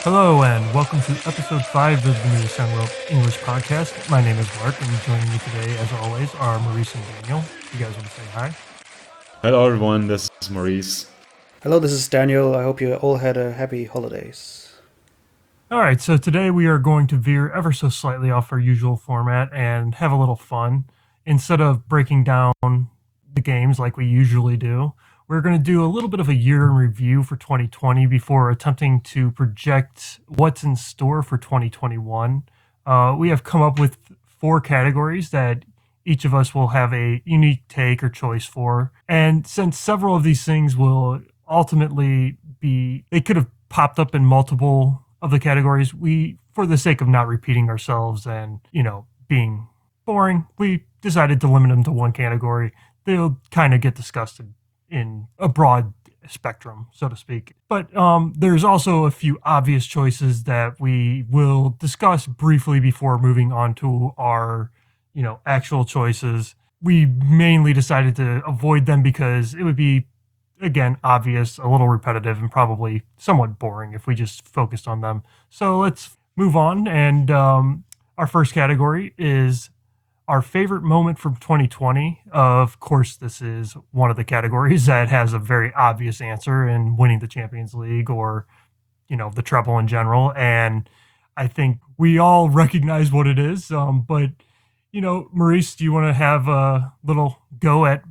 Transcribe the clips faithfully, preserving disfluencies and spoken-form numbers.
Hello and welcome to episode five of the New World English podcast. My name is Mark, and joining me today, as always, are Maurice and Daniel. You guys want to say hi? Hello, everyone. This is Maurice. Hello, this is Daniel. I hope you all had a happy holidays. All right, so today we are going to veer ever so slightly off our usual format and have a little fun. Instead of breaking down the games like we usually do, we're going to do a little bit of a year in review for twenty twenty before attempting to project what's in store for twenty twenty-one. Uh, we have come up with four categories that each of us will have a unique take or choice for. And since several of these things will ultimately be, they could have popped up in multiple of the categories, we, for the sake of not repeating ourselves and, you know, being boring, we decided to limit them to one category. They'll kind of get discussed in, in a broad spectrum, so to speak. But um, there's also a few obvious choices that we will discuss briefly before moving on to our, you know, actual choices. We mainly decided to avoid them because it would be, again, obvious, a little repetitive, and probably somewhat boring if we just focused on them. So let's move on. And um, our first category is our favorite moment from twenty twenty. Of course, this is one of the categories that has a very obvious answer in winning the Champions League or, you know, the treble in general. And I think we all recognize what it is. Um, but, you know, Maurice, do you want to have a little go at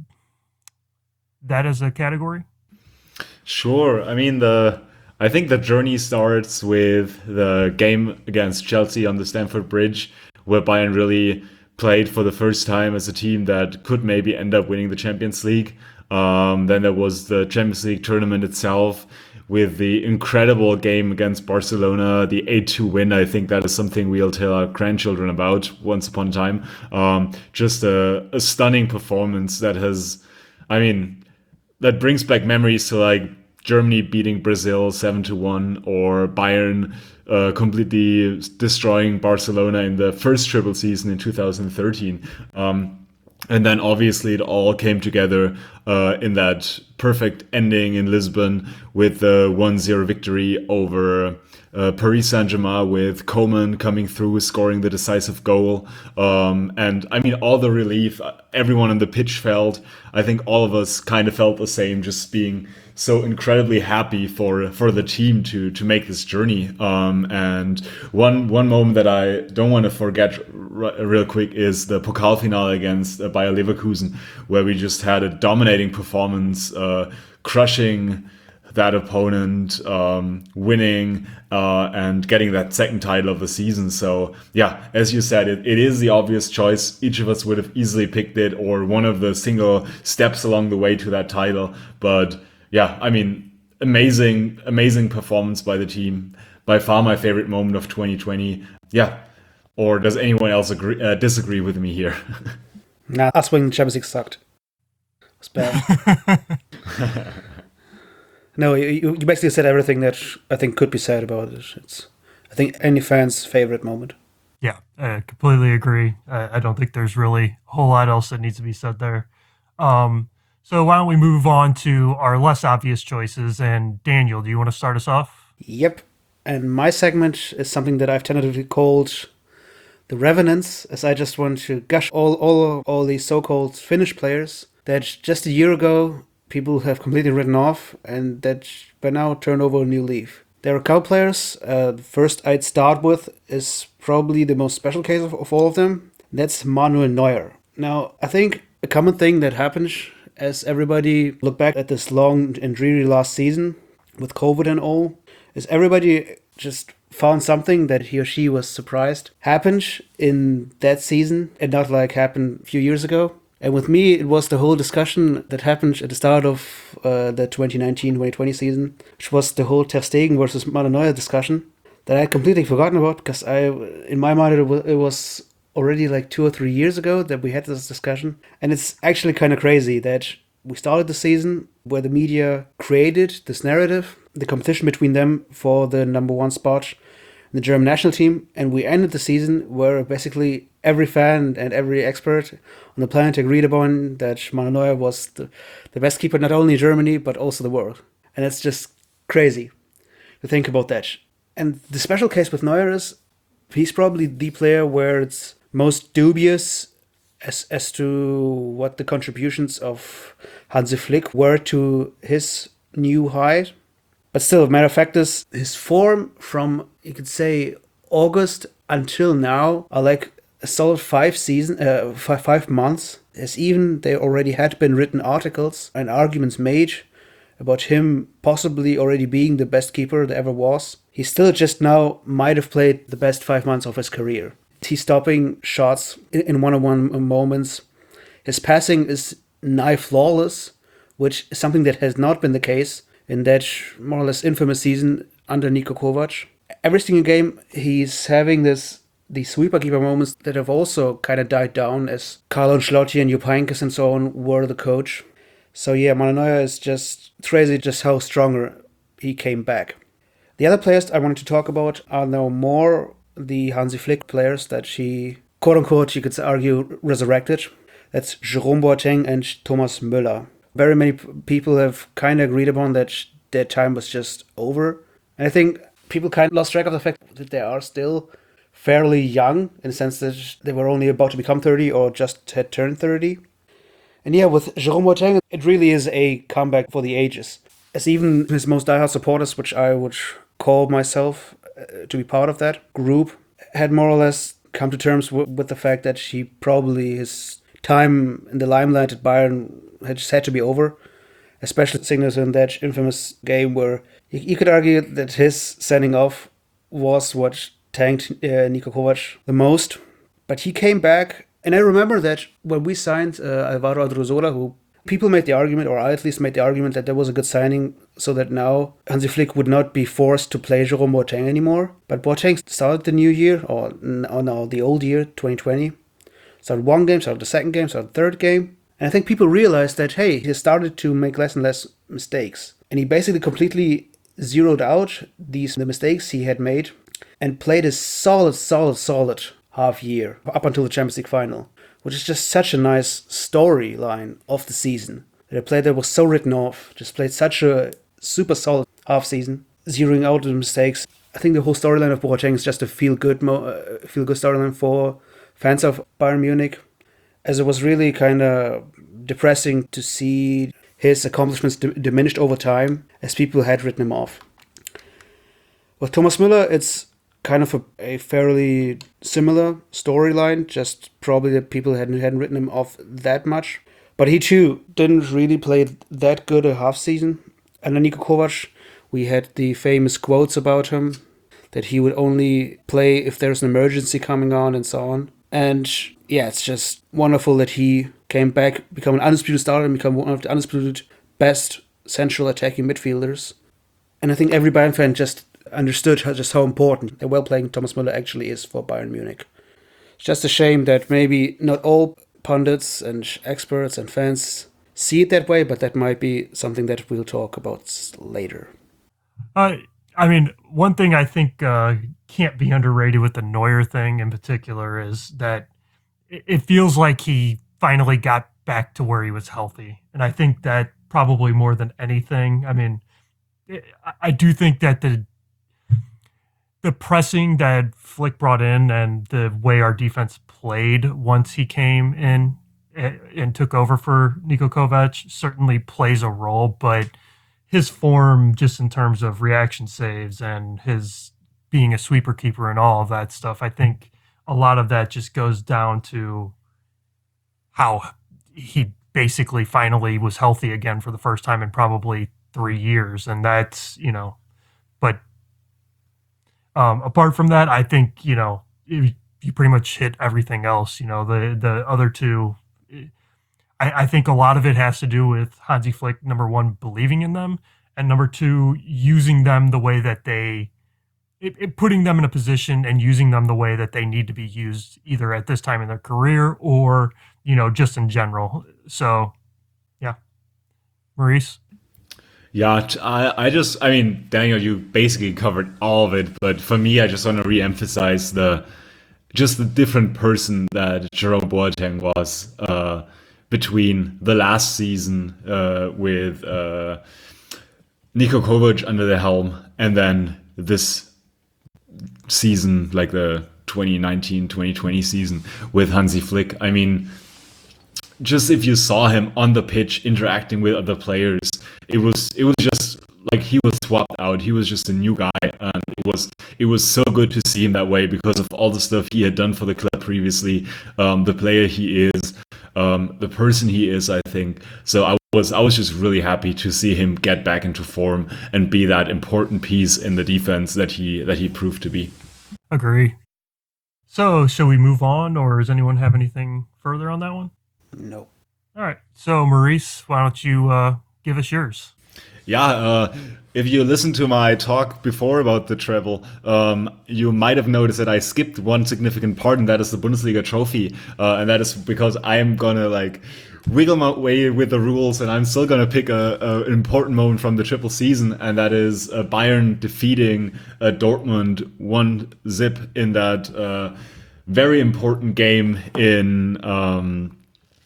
that as a category? Sure. I mean, the I think the journey starts with the game against Chelsea on the Stamford Bridge, where Bayern really played for the first time as a team that could maybe end up winning the Champions League. Um, then there was the Champions League tournament itself with the incredible game against Barcelona, the eight two win. I think that is something we'll tell our grandchildren about once upon a time. Um, just a, a stunning performance that has, I mean, that brings back memories to like Germany beating Brazil seven to one, or Bayern uh, completely destroying Barcelona in the first triple season in two thousand thirteen. Um, and then obviously it all came together uh, in that perfect ending in Lisbon with the one zero victory over uh, Paris Saint-Germain, with Coman coming through, scoring the decisive goal. Um, and I mean, all the relief everyone on the pitch felt, I think all of us kind of felt the same, just being so incredibly happy for for the team to to make this journey. Um, and one one moment that I don't want to forget r- real quick is the Pokal finale against uh, Bayer Leverkusen, where we just had a dominating performance, uh, crushing that opponent, um, winning uh, and getting that second title of the season. So yeah, as you said, it, it is the obvious choice. Each of us would have easily picked it, or one of the single steps along the way to that title. But yeah, I mean, amazing, amazing performance by the team. By far my favorite moment of twenty twenty. Yeah. Or does anyone else agree, uh, disagree with me here? Nah, us winning the Champions League sucked. It was bad. No, you, you basically said everything that I think could be said about it. It's, I think, any fan's favorite moment. Yeah, I completely agree. I, I don't think there's really a whole lot else that needs to be said there. Um, so why don't we move on to our less obvious choices? And Daniel, do you want to start us off? Yep. And my segment is something that I've tentatively called the Revenants, as I just want to gush all all all these so-called Finnish players that just a year ago people have completely written off and that by now turned over a new leaf. There are a couple players. Uh, the first I'd start with is probably the most special case of, of all of them. That's Manuel Neuer. Now, I think a common thing that happened as everybody looked back at this long and dreary last season with COVID and all, is everybody just found something that he or she was surprised happened in that season and not like happened a few years ago. And with me, it was the whole discussion that happened at the start of uh, the twenty nineteen twenty twenty season, which was the whole Ter Stegen versus Manuel Neuer discussion that I had completely forgotten about, because I, in my mind, it was, it was already like two or three years ago that we had this discussion. And it's actually kind of crazy that we started the season where the media created this narrative, the competition between them for the number one spot in the German national team, and we ended the season where basically every fan and every expert on the planet agreed upon that Manuel Neuer was the, the best keeper not only in Germany but also the world. And it's just crazy to think about that. And the special case with Neuer is he's probably the player where it's most dubious as as to what the contributions of Hansi Flick were to his new height. But still, matter of fact is his form from, you could say, August until now are like a solid five season, uh, five, five months. As even there already had been written articles and arguments made about him possibly already being the best keeper there ever was. He still just now might have played the best five months of his career. He's stopping shots in one-on-one moments. His passing is nigh flawless, which is something that has not been the case in that more or less infamous season under Niko Kovac. Every single game, he's having this these sweeper keeper moments that have also kind of died down as Carlo Ancelotti and Jupp Heynckes and so on were the coach. So yeah, Manuel Neuer is just crazy just how stronger he came back. The other players I wanted to talk about are now more the Hansi Flick players that he, quote-unquote, you could argue, resurrected. That's Jerome Boateng and Thomas Müller. Very many people have kind of agreed upon that their time was just over. And I think people kind of lost track of the fact that they are still fairly young, in the sense that they were only about to become thirty or just had turned thirty. And yeah, with Jerome Boateng, it really is a comeback for the ages. As even his most diehard supporters, which I would call myself uh, to be part of that group, had more or less come to terms w- with the fact that he probably, his time in the limelight at Bayern had just had to be over, especially signals in that infamous game where you, you could argue that his sending off was what tanked uh, Niko Kovac the most. But he came back, and I remember that when we signed uh, Alvaro Odriozola, who people made the argument, or I at least made the argument, that that was a good signing so that now Hansi Flick would not be forced to play Jerome Boateng anymore. But Boateng started the new year, or, or no, the old year, twenty twenty. Started one game, started the second game, started the third game. And I think people realized that, hey, he started to make less and less mistakes. And he basically completely zeroed out these the mistakes he had made and played a solid, solid, solid half year up until the Champions League final, which is just such a nice storyline of the season. That a player that was so written off just played such a super solid half season, zeroing out the mistakes. I think the whole storyline of Boateng is just a feel-good mo- uh, feel-good storyline for fans of Bayern Munich, as it was really kind of depressing to see his accomplishments d- diminished over time as people had written him off. With Thomas Müller, it's kind of a, a fairly similar storyline, just probably that people hadn't, hadn't written him off that much. But he too didn't really play that good a half season. And then Niko Kovac, we had the famous quotes about him, that he would only play if there's an emergency coming on and so on. And yeah, it's just wonderful that he came back, become an undisputed starter, and become one of the undisputed best central attacking midfielders. And I think every Bayern fan just understood how, just how important a well-playing Thomas Müller actually is for Bayern Munich. It's just a shame that maybe not all pundits and experts and fans see it that way, but that might be something that we'll talk about later. Uh, I mean, one thing I think uh, can't be underrated with the Neuer thing in particular is that it, it feels like he finally got back to where he was healthy. And I think that probably more than anything, I mean, it, I, I do think that the the pressing that Flick brought in and the way our defense played once he came in and, and took over for Niko Kovac certainly plays a role, but his form just in terms of reaction saves and his being a sweeper keeper and all of that stuff, I think a lot of that just goes down to how he basically finally was healthy again for the first time in probably three years. And that's, you know, but Um, apart from that, I think, you know, you, you pretty much hit everything else. You know, the the other two, I, I think a lot of it has to do with Hansi Flick, number one, believing in them, and number two, using them the way that they, it, it, putting them in a position and using them the way that they need to be used, either at this time in their career or, you know, just in general. So, yeah. Maurice? Yeah, I, I just, I mean, Daniel, you basically covered all of it, but for me, I just want to re-emphasize the, just the different person that Jerome Boateng was uh, between the last season uh, with uh, Niko Kovac under the helm and then this season, like the twenty nineteen twenty twenty season with Hansi Flick. I mean, just if you saw him on the pitch interacting with other players, it was it was just like he was swapped out. He was just a new guy, and it was it was so good to see him that way because of all the stuff he had done for the club previously, um, the player he is, um, the person he is. I think so. I was I was just really happy to see him get back into form and be that important piece in the defense that he that he proved to be. Agree. So, shall we move on, or does anyone have anything further on that one? No. All right. So, Maurice, why don't you uh, give us yours? Yeah, uh, if you listened to my talk before about the treble, um, you might have noticed that I skipped one significant part, and that is the Bundesliga trophy. Uh, and that is because I am gonna like wiggle my way with the rules, and I'm still gonna pick a, a an important moment from the triple season, and that is uh, Bayern defeating uh, Dortmund one zip in that uh, very important game in um,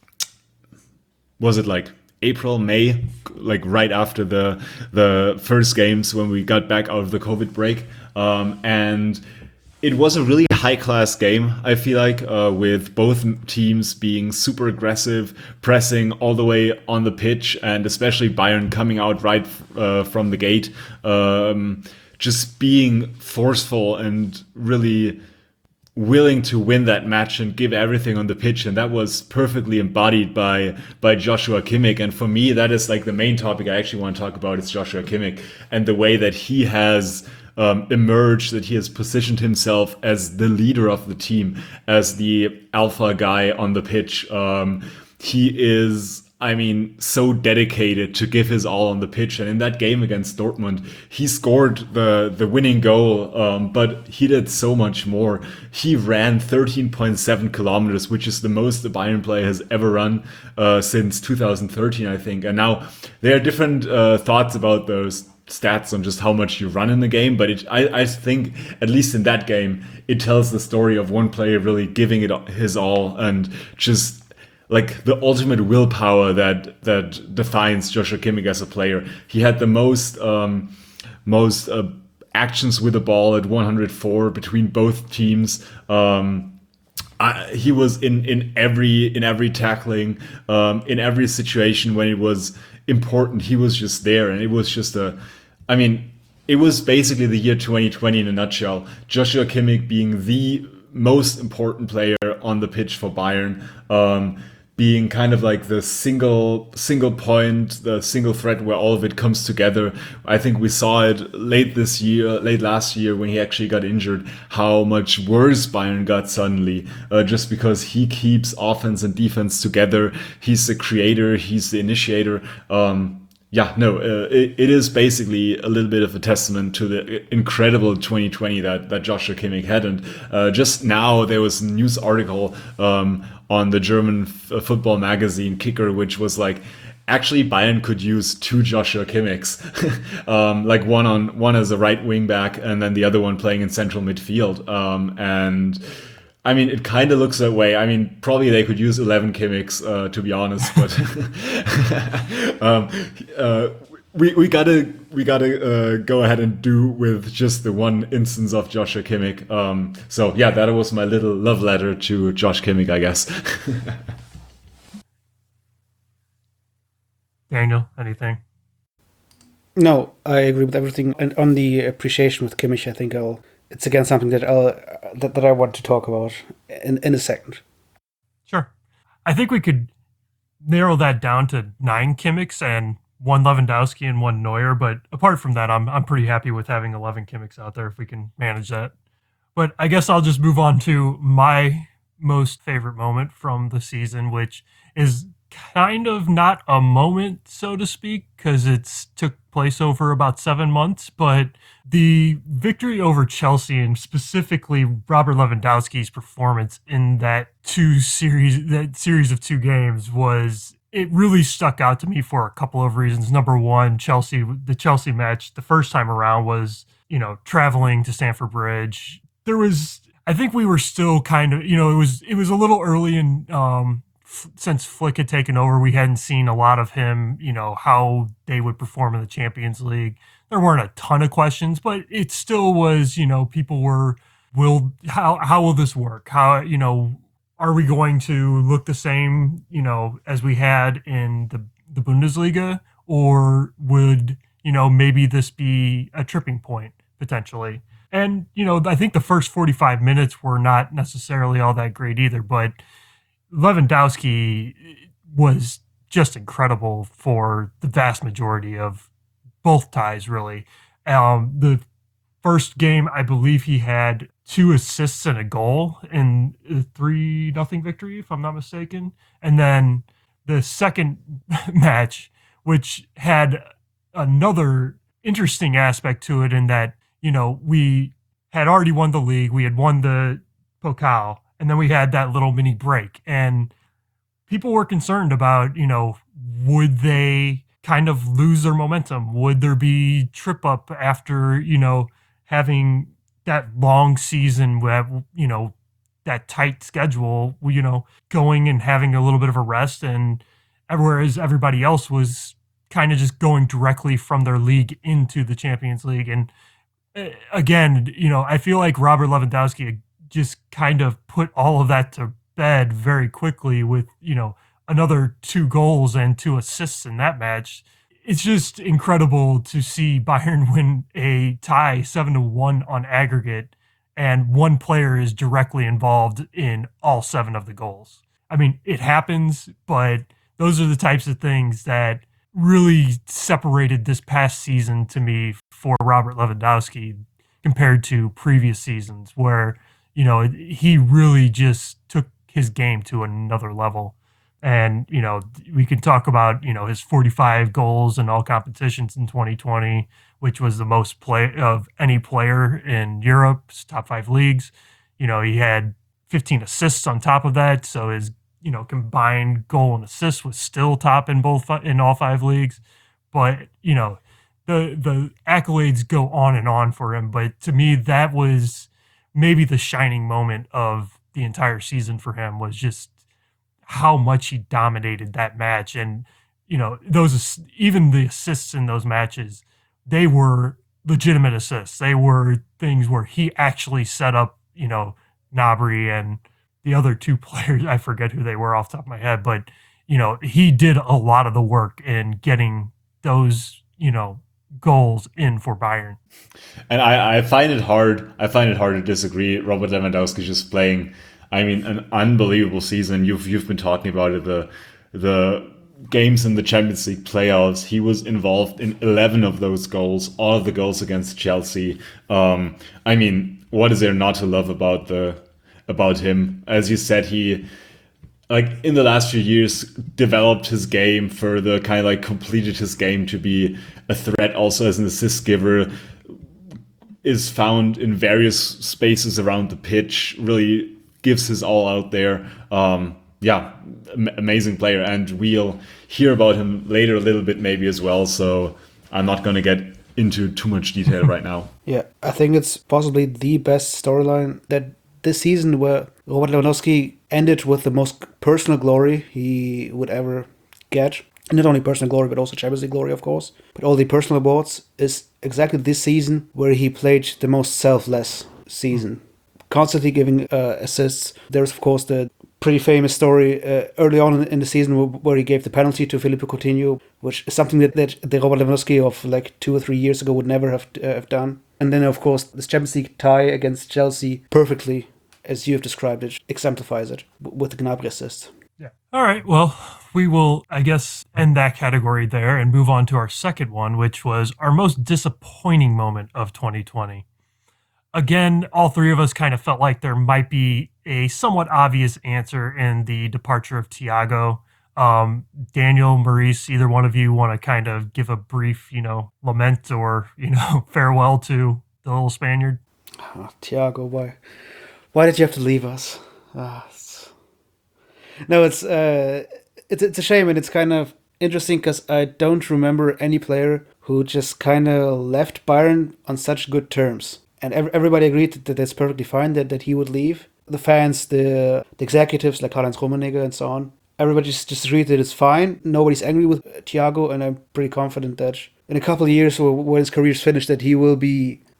was it like April, May, like right after the the first games when we got back out of the COVID break, um, and it was a really high class game. I feel like uh, with both teams being super aggressive, pressing all the way on the pitch, and especially Bayern coming out right uh, from the gate, um, just being forceful and really willing to win that match and give everything on the pitch, and that was perfectly embodied by by Joshua Kimmich. And for me, that is like the main topic I actually want to talk about is Joshua Kimmich and the way that he has um, emerged, that he has positioned himself as the leader of the team, as the alpha guy on the pitch. Um, he is, I mean, so dedicated to give his all on the pitch. And in that game against Dortmund, he scored the, the winning goal, um, but he did so much more. He ran thirteen point seven kilometers, which is the most the Bayern player has ever run uh, since two thousand thirteen, I think. And now there are different uh, thoughts about those stats on just how much you run in the game, but it, I, I think, at least in that game, it tells the story of one player really giving it his all and just like the ultimate willpower that that defines Joshua Kimmich as a player. He had the most um, most uh, actions with the ball at one hundred four between both teams. Um, I, he was in, in every in every tackling, um, in every situation when it was important. He was just there, and it was just a. I mean, it was basically the year twenty twenty in a nutshell. Joshua Kimmich being the most important player on the pitch for Bayern. Um, being kind of like the single single point, the single thread where all of it comes together. I think we saw it late this year, late last year when he actually got injured, how much worse Bayern got suddenly, uh, just because he keeps offense and defense together. He's the creator, he's the initiator. Um, yeah, no, uh, it, it is basically a little bit of a testament to the incredible twenty twenty that, that Joshua Kimmich had. And uh, just now there was a news article um, on the German f- football magazine Kicker, which was like, actually Bayern could use two Joshua Kimmichs, um, like one on one as a right wing back and then the other one playing in central midfield. Um, and I mean, it kind of looks that way. I mean, probably they could use eleven Kimmichs, uh, to be honest, but um, uh, we we gotta we gotta uh, go ahead and do with just the one instance of Joshua Kimmich. Um, so yeah, that was my little love letter to Josh Kimmich, I guess. Daniel, anything? No, I agree with everything. And on the appreciation with Kimmich, I think I'll. It's again something that I'll that, that I want to talk about in in a second. Sure. I think we could narrow that down to nine Kimmichs and one Lewandowski and one Neuer. But apart from that, I'm I'm pretty happy with having eleven Kimmichs out there if we can manage that. But I guess I'll just move on to my most favorite moment from the season, which is kind of not a moment, so to speak, because it's took place over about seven months. But the victory over Chelsea, and specifically Robert Lewandowski's performance in that two series, that series of two games, was it really stuck out to me for a couple of reasons. Number one, Chelsea, the Chelsea match, the first time around was, you know, traveling to Stamford Bridge. There was, I think we were still kind of, you know, it was it was a little early in. Um, Since Flick had taken over, we hadn't seen a lot of him, you know, how they would perform in the Champions League. There weren't a ton of questions, but it still was, you know, people were will how how will this work? How you know are we going to look the same you know as we had in the the Bundesliga, or would you know maybe this be a tripping point potentially? And you know I think the first forty-five minutes were not necessarily all that great either, but Lewandowski was just incredible for the vast majority of both ties, really. Um, the first game, I believe he had two assists and a goal in a three nothing victory, if I'm not mistaken. And then the second match, which had another interesting aspect to it, in that you know we had already won the league, we had won the Pokal, and then we had that little mini break, and people were concerned about, you know, would they kind of lose their momentum? Would there be trip up after, you know, having that long season where, you know, that tight schedule, you know, going and having a little bit of a rest, and whereas everybody else was kind of just going directly from their league into the Champions League. And uh, again, you know, I feel like Robert Lewandowski just kind of put all of that to bed very quickly with, you know, another two goals and two assists in that match. It's just incredible to see Bayern win a tie seven to one on aggregate, and one player is directly involved in all seven of the goals. I mean, it happens, but those are the types of things that really separated this past season to me for Robert Lewandowski compared to previous seasons, where, you know, he really just took his game to another level. And, you know, we can talk about, you know, his forty-five goals in all competitions in twenty twenty, which was the most play of any player in Europe's top five leagues. You know, he had fifteen assists on top of that. So his, you know, combined goal and assist was still top in both, in all five leagues. But, you know, the, the accolades go on and on for him. But to me, that was maybe the shining moment of the entire season for him, was just how much he dominated that match. And, you know, those, even the assists in those matches, they were legitimate assists. They were things where he actually set up, you know, Gnabry and the other two players. I forget who they were off the top of my head, but, you know, he did a lot of the work in getting those, you know, goals in for Bayern. And I, I find it hard. I find it hard to disagree. Robert Lewandowski just playing, I mean, an unbelievable season. You've you've been talking about it. The the games in the Champions League playoffs, he was involved in eleven of those goals. All of the goals against Chelsea. Um, I mean, what is there not to love about the about him? As you said, he, like, in the last few years, developed his game further, kind of like completed his game to be a threat also as an assist giver, is found in various spaces around the pitch, really gives his all out there. Um, yeah, am- amazing player. And we'll hear about him later a little bit maybe as well. So I'm not going to get into too much detail right now. Yeah, I think it's possibly the best storyline that this season, where Robert Lewandowski ended with the most personal glory he would ever get. Not only personal glory, but also Champions League glory, of course. But all the personal awards is exactly this season where he played the most selfless season. Constantly giving uh, assists. There's, of course, the pretty famous story uh, early on in the season where he gave the penalty to Philippe Coutinho, which is something that, that the Robert Lewandowski of like two or three years ago would never have uh, have done. And then, of course, this Champions League tie against Chelsea perfectly, as you have described it, exemplifies it with the Gnabry assist. Yeah. All right. Well, we will, I guess, end that category there and move on to our second one, which was our most disappointing moment of twenty twenty. Again, all three of us kind of felt like there might be a somewhat obvious answer in the departure of Thiago. Um, Daniel, Maurice, either one of you want to kind of give a brief, you know, lament or, you know, farewell to the little Spaniard? Oh, Thiago, why, why did you have to leave us? Ah, it's... No, it's uh, it's it's a shame, and it's kind of interesting because I don't remember any player who just kind of left Bayern on such good terms. And ev- everybody agreed that that's perfectly fine, that, that he would leave. The fans, the, the executives like Karl-Heinz Rummenigge and so on, everybody just, just agreed that it's fine. Nobody's angry with Thiago, and I'm pretty confident that in a couple of years, when his career's finished, that he will be like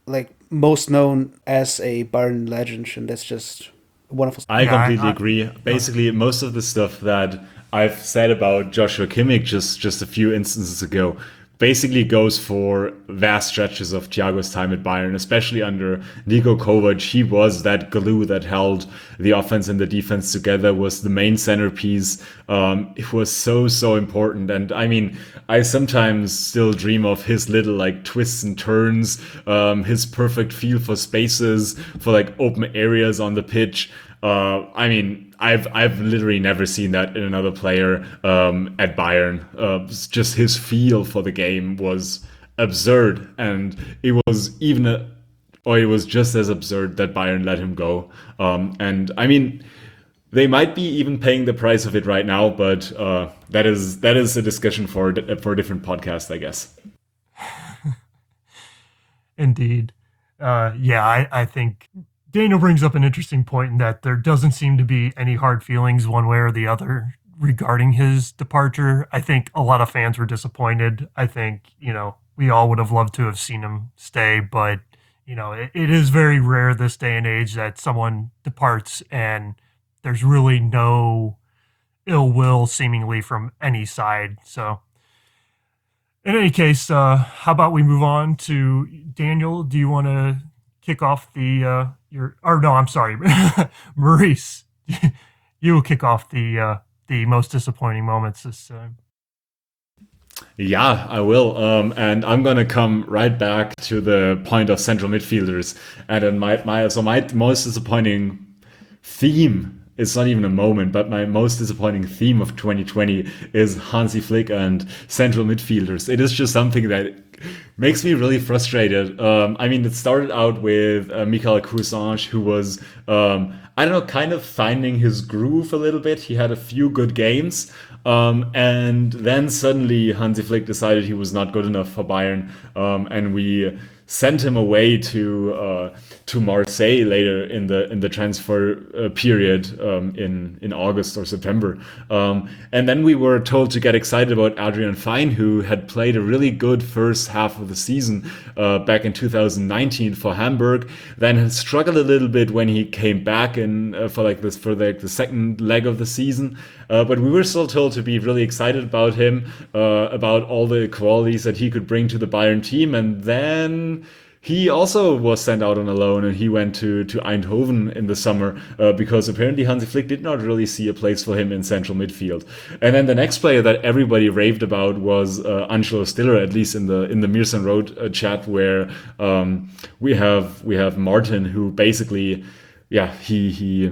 most known as a Bayern legend, and that's just wonderful. I Yeah, completely I- agree. Basically, most of the stuff that I've said about Joshua Kimmich just just a few instances ago basically goes for vast stretches of Thiago's time at Bayern, especially under Niko Kovac. He was that glue that held the offense and the defense together, was the main centerpiece. Um, it was so, so important. And I mean, I sometimes still dream of his little like twists and turns, um, his perfect feel for spaces, for like open areas on the pitch. Uh, I mean, I've I've literally never seen that in another player um, at Bayern. Uh, just his feel for the game was absurd, and it was even a, or it was just as absurd that Bayern let him go. Um, and I mean, they might be even paying the price of it right now, but uh, that is that is a discussion for for a different podcast, I guess. Indeed. Uh, yeah, I, I think Daniel brings up an interesting point in that there doesn't seem to be any hard feelings one way or the other regarding his departure. I think a lot of fans were disappointed. I think, you know, we all would have loved to have seen him stay, but, you know, it, it is very rare this day and age that someone departs and there's really no ill will seemingly from any side. So, in any case, uh, how about we move on to Daniel? Do you want to kick off the uh, your? Or no, I'm sorry, Maurice. You will kick off the uh, the most disappointing moments this time. Yeah, I will. Um, and I'm gonna come right back to the point of central midfielders. And then my my so my most disappointing theme. It's not even a moment, but my most disappointing theme of twenty twenty is Hansi Flick and central midfielders. It is just something that makes me really frustrated. Um, I mean, it started out with uh, Michael Cousange, who was, um, I don't know, kind of finding his groove a little bit. He had a few good games. Um, and then suddenly Hansi Flick decided he was not good enough for Bayern. Um, and we sent him away to uh, to Marseille later in the in the transfer uh, period um, in in August or September, um, and then we were told to get excited about Adrian Fein, who had played a really good first half of the season uh, back in two thousand nineteen for Hamburg. Then had struggled a little bit when he came back in uh, for like this for like the second leg of the season, uh, but we were still told to be really excited about him, uh, about all the qualities that he could bring to the Bayern team, and then he also was sent out on a loan, and he went to, to Eindhoven in the summer uh, because apparently Hansi Flick did not really see a place for him in central midfield. And then the next player that everybody raved about was uh, Angelo Stiller, at least in the in the Mearson Road uh, chat, where um, we have we have Martin, who basically, yeah, he he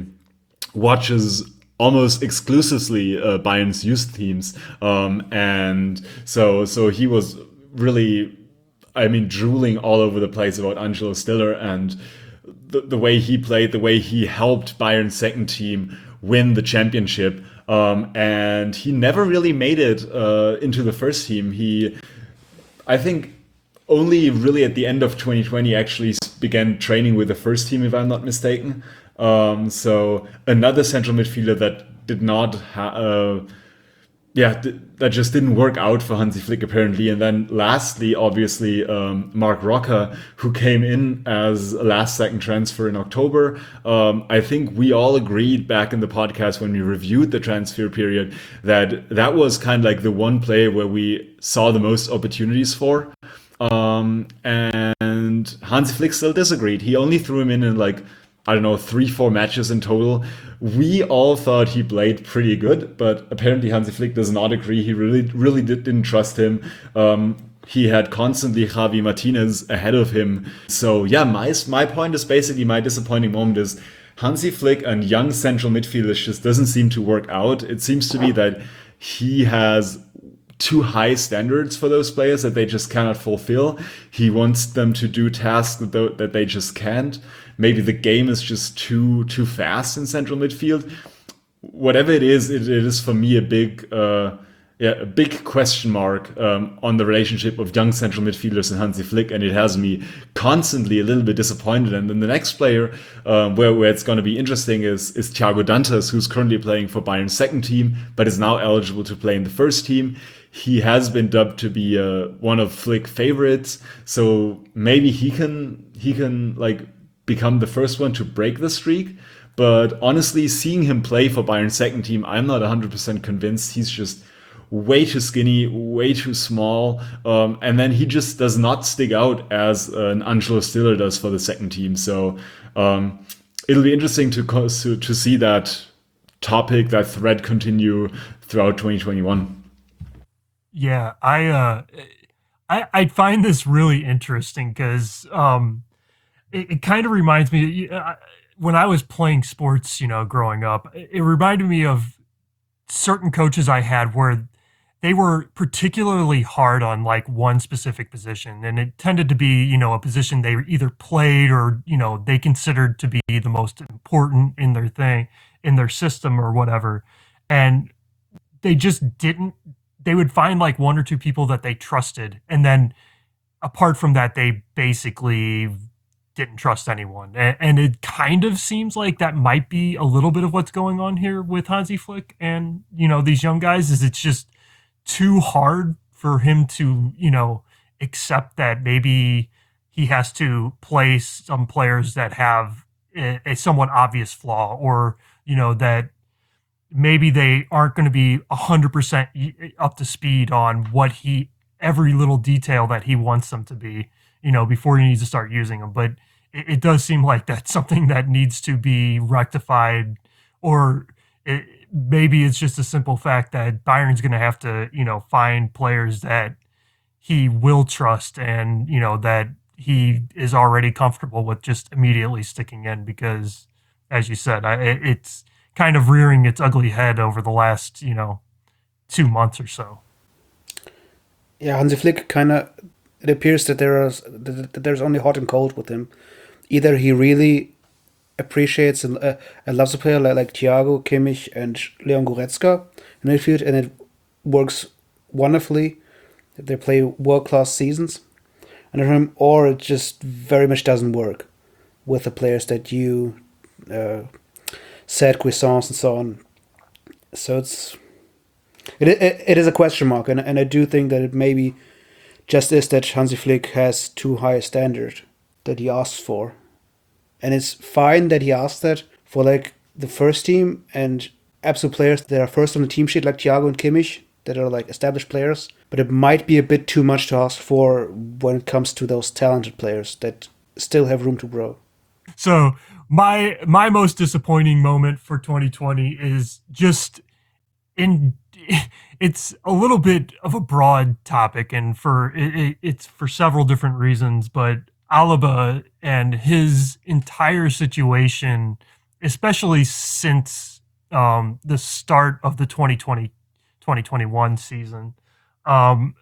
watches almost exclusively uh, Bayern's youth teams, um, and so so he was really, I mean, drooling all over the place about Angelo Stiller and the, the way he played, the way he helped Bayern's second team win the championship. Um, and he never really made it uh, into the first team. He, I think, only really at the end of twenty twenty actually began training with the first team, if I'm not mistaken. Um, so another central midfielder that did not have... Uh, Yeah, th- that just didn't work out for Hansi Flick apparently. And then lastly, obviously, um, Mark Rocker, who came in as a last second transfer in October. Um, I think we all agreed back in the podcast when we reviewed the transfer period that that was kind of like the one player where we saw the most opportunities for. Um, and Hansi Flick still disagreed. He only threw him in in like, I don't know, three, four matches in total. We all thought he played pretty good, but apparently Hansi Flick does not agree. He really, really did, didn't trust him. Um, he had constantly Javi Martinez ahead of him. So yeah, my my point is basically, my disappointing moment is Hansi Flick and young central midfielders just doesn't seem to work out. It seems to be that he has too high standards for those players that they just cannot fulfill. He wants them to do tasks that, th- that they just can't. Maybe the game is just too too fast in central midfield. Whatever it is, it, it is for me a big uh, yeah a big question mark um, on the relationship of young central midfielders and Hansi Flick, and it has me constantly a little bit disappointed. And then the next player um, where, where it's going to be interesting is is Thiago Dantas, who's currently playing for Bayern's second team, but is now eligible to play in the first team. he has been dubbed to be uh, one of Flick favorites. So maybe he can he can like become the first one to break the streak. But honestly, seeing him play for Bayern's second team, I'm not one hundred percent convinced. He's just way too skinny, way too small, um, and then he just does not stick out as an Angelo Stiller does for the second team. So um, it'll be interesting to, to to see that topic, that thread continue throughout twenty twenty-one. Yeah, I uh, I I find this really interesting because um, it, it kind of reminds me uh, when I was playing sports, you know, growing up. It reminded me of certain coaches I had where they were particularly hard on like one specific position, and it tended to be, you know, a position they either played or, you know, they considered to be the most important in their thing, in their system or whatever. And they just didn't, they would find like one or two people that they trusted. And then apart from that, they basically didn't trust anyone. And, and it kind of seems like that might be a little bit of what's going on here with Hansi Flick and, you know, these young guys. Is it's just too hard for him to, you know, accept that maybe he has to play some players that have a, a somewhat obvious flaw, or, you know, that maybe they aren't going to be one hundred percent up to speed on what he, every little detail that he wants them to be, you know, before he needs to start using them. But it, it does seem like that's something that needs to be rectified, or it, maybe it's just a simple fact that Bayern's going to have to, you know, find players that he will trust and, you know, that he is already comfortable with just immediately sticking in, because, as you said, I, it's kind of rearing its ugly head over the last, you know, two months or so. Yeah, Hansi Flick kind of, it appears that there is that there's only hot and cold with him. Either he really appreciates and, uh, and loves a player like, like Thiago, Kimmich, and Leon Goretzka in midfield, and it works wonderfully. They play world-class seasons under him, or it just very much doesn't work with the players that you uh, said, Cuisance and so on. So it's it, it it is a question mark, and and I do think that it maybe just is that Hansi Flick has too high a standard that he asks for. And it's fine that he asked that for like the first team and absolute players that are first on the team sheet, like Thiago and Kimmich, that are like established players. But it might be a bit too much to ask for when it comes to those talented players that still have room to grow. So my my most disappointing moment for twenty twenty is just in. It's a little bit of a broad topic, and for it, it's for several different reasons, but Alaba and his entire situation, especially since um, the start of the twenty twenty twenty twenty-one season, um,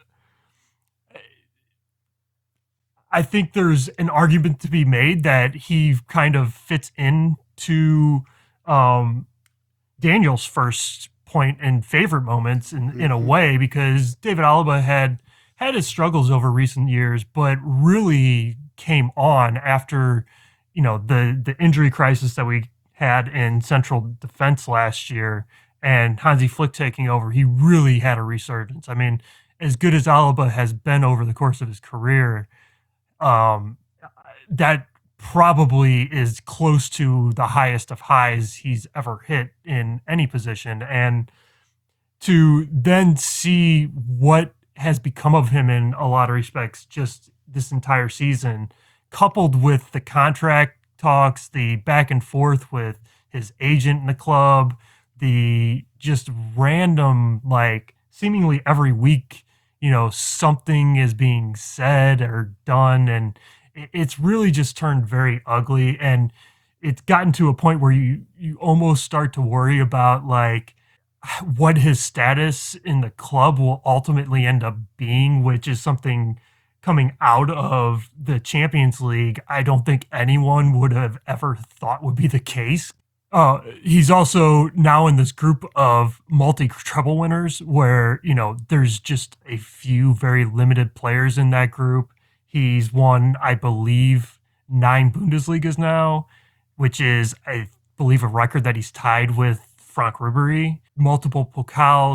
I think there's an argument to be made that he kind of fits into um, Daniel's first point and favorite moments in, mm-hmm. in a way, because David Alaba had had his struggles over recent years, but really came on after, you know, the the injury crisis that we had in central defense last year, and Hansi Flick taking over. He really had a resurgence. I mean, as good as Alaba has been over the course of his career, um, that probably is close to the highest of highs he's ever hit in any position. And to then see what has become of him in a lot of respects just this entire season, coupled with the contract talks, the back and forth with his agent in the club, the just random, like seemingly every week, you know, something is being said or done, and it's really just turned very ugly. And it's gotten to a point where you you almost start to worry about like what his status in the club will ultimately end up being, which is something coming out of the Champions League I don't think anyone would have ever thought would be the case. Uh, he's also now in this group of multi-treble winners where, you know, there's just a few very limited players in that group. He's won, I believe, nine Bundesligas now, which is, I believe, a record that he's tied with Frank Ribery, multiple Pokals.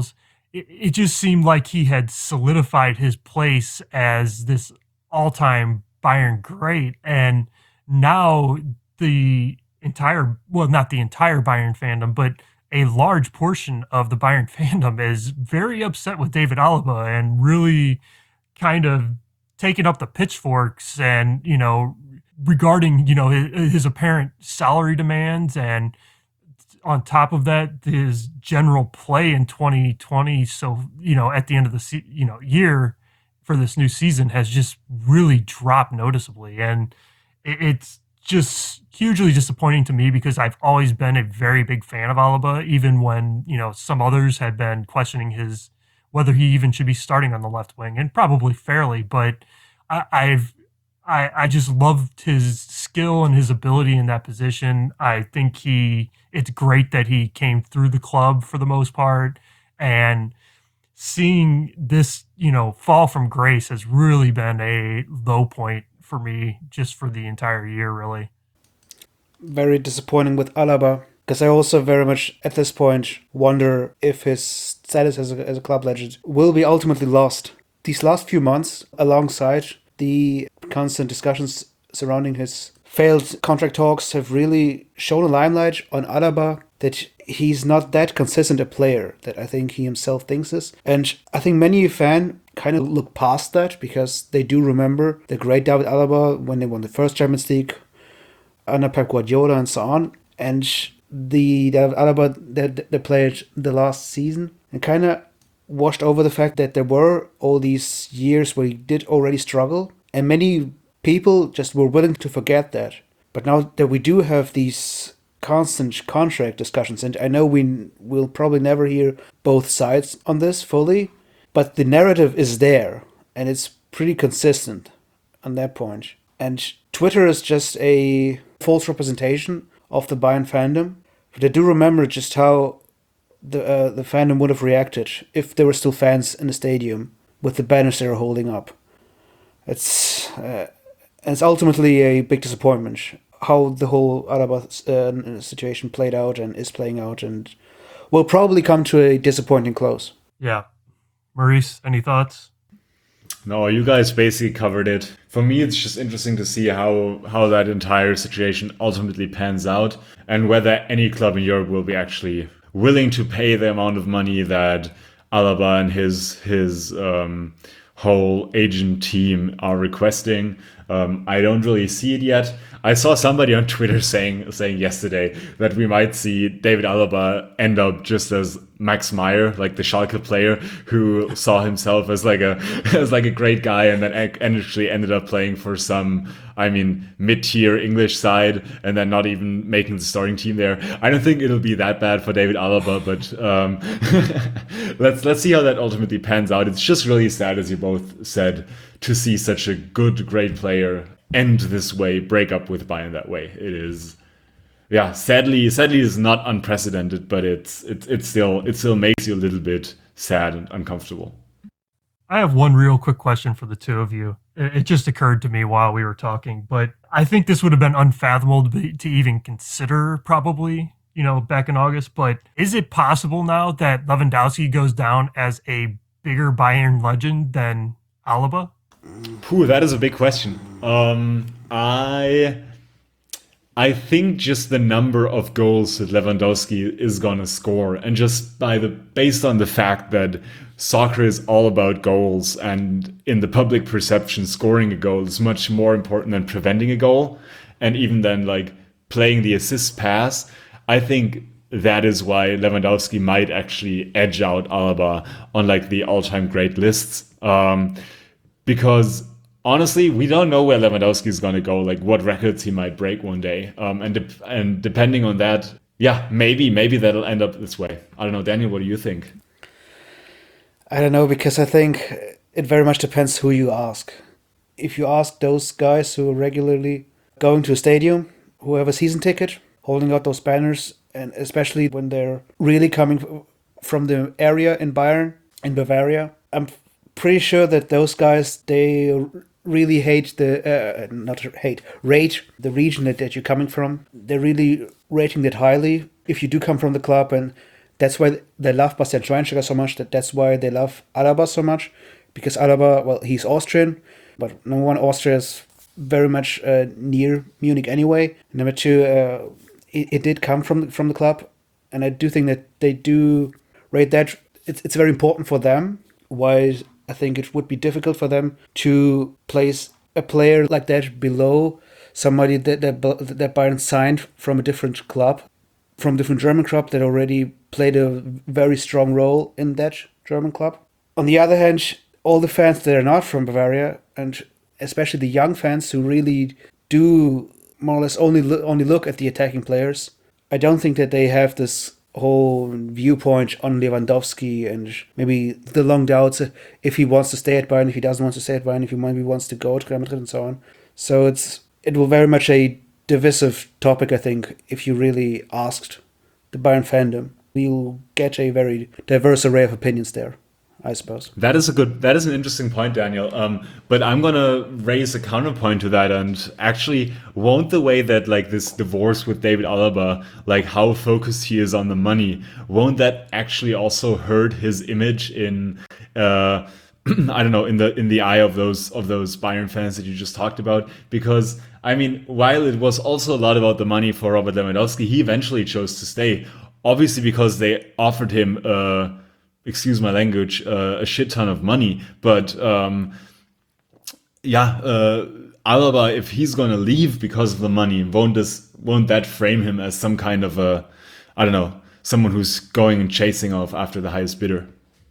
it, it just seemed like he had solidified his place as this all-time Bayern great, and now the entire, well, not the entire Bayern fandom, but a large portion of the Bayern fandom is very upset with David Alaba and really kind of taking up the pitchforks and, you know, regarding, you know, his, his apparent salary demands, and on top of that, his general play in twenty twenty. So, you know, at the end of the se- you know year for this new season has just really dropped noticeably, and it, it's just hugely disappointing to me because I've always been a very big fan of Alaba, even when you know some others had been questioning his whether he even should be starting on the left wing, and probably fairly. But I, I've I, I just loved his skill and his ability in that position. I think he it's great that he came through the club for the most part, and seeing this, you know, fall from grace has really been a low point for me just for the entire year, really. Very disappointing with Alaba, because I also very much at this point wonder if his status as a, as a club legend will be ultimately lost. These last few months, alongside the constant discussions surrounding his failed contract talks, have really shown a limelight on Alaba that he's not that consistent a player that I think he himself thinks is. And I think many fans kind of look past that because they do remember the great David Alaba when they won the first Champions League under Pep Guardiola and so on. And the David Alaba that they played the last season and kind of washed over the fact that there were all these years where he did already struggle, and many people just were willing to forget that. But now that we do have these constant contract discussions, and I know we will probably never hear both sides on this fully, but the narrative is there, and it's pretty consistent on that point. And Twitter is just a false representation of the Bayern fandom. But I do remember just how the uh, the fandom would have reacted if there were still fans in the stadium with the banners they were holding up. It's uh, it's ultimately a big disappointment how the whole Alaba uh, situation played out and is playing out, and will probably come to a disappointing close. Yeah. Maurice, any thoughts? No, you guys basically covered it. For me, it's just interesting to see how, how that entire situation ultimately pans out, and whether any club in Europe will be actually willing to pay the amount of money that Alaba and his his um, whole agent team are requesting. Um, I don't really see it yet. I saw somebody on Twitter saying saying yesterday that we might see David Alaba end up just as Max Meyer, like the Schalke player who saw himself as like a as like a great guy, and then actually ended up playing for some, I mean, mid-tier English side, and then not even making the starting team there. I don't think it'll be that bad for David Alaba, but um, let's let's see how that ultimately pans out. It's just really sad, as you both said, to see such a good, great player end this way, break up with Bayern that way. It is, yeah, sadly, sadly, it's not unprecedented, but it's it it still it still makes you a little bit sad and uncomfortable. I have one real quick question for the two of you. It it just occurred to me while we were talking, but I think this would have been unfathomable to, be, to even consider probably, you know, back in August. But is it possible now that Lewandowski goes down as a bigger Bayern legend than Alaba? Phew, that is a big question. Um, I I think just the number of goals that Lewandowski is gonna score, and just by the based on the fact that soccer is all about goals, and in the public perception, scoring a goal is much more important than preventing a goal, and even then like playing the assist pass. I think that is why Lewandowski might actually edge out Alaba on like the all-time great lists. Um, Because honestly, we don't know where Lewandowski is going to go, like what records he might break one day. Um, and de- and depending on that, yeah, maybe maybe that'll end up this way. I don't know, Daniel, what do you think? I don't know, because I think it very much depends who you ask. If you ask those guys who are regularly going to a stadium, who have a season ticket, holding out those banners, and especially when they're really coming from the area in Bayern, in Bavaria, I'm pretty sure that those guys, they really hate the, uh, not hate, rate the region that, that you're coming from. They're really rating that highly if you do come from the club, and that's why they love Bastian Schweinsteiger so much. That that's why they love Alaba so much, because Alaba, well, he's Austrian, but number one, Austria is very much uh, near Munich anyway. Number two, uh, it, it did come from from the club, and I do think that they do rate that. It's it's very important for them. Why I think it would be difficult for them to place a player like that below somebody that that, that Bayern signed from a different club, from a different German club that already played a very strong role in that German club. On the other hand, all the fans that are not from Bavaria, and especially the young fans who really do more or less only lo- only look at the attacking players, I don't think that they have this whole viewpoint on Lewandowski and maybe the long doubts if he wants to stay at Bayern, if he doesn't want to stay at Bayern, if he maybe wants to go to Real Madrid and so on. So it's it will very much a divisive topic, I think, if you really asked the Bayern fandom. You'll get a very diverse array of opinions there, I suppose. That is a good. That is an interesting point, Daniel. Um, but I'm gonna raise a counterpoint to that, and actually, won't the way that like this divorce with David Alaba, like how focused he is on the money, won't that actually also hurt his image in, uh, I don't know, in the in the eye of those of those Bayern fans that you just talked about? Because I mean, while it was also a lot about the money for Robert Lewandowski, he eventually chose to stay, obviously because they offered him. Uh, excuse my language, uh, a shit ton of money. But um, yeah, uh, Alaba, if he's going to leave because of the money, won't this, won't that frame him as some kind of a, I don't know, someone who's going and chasing off after the highest bidder?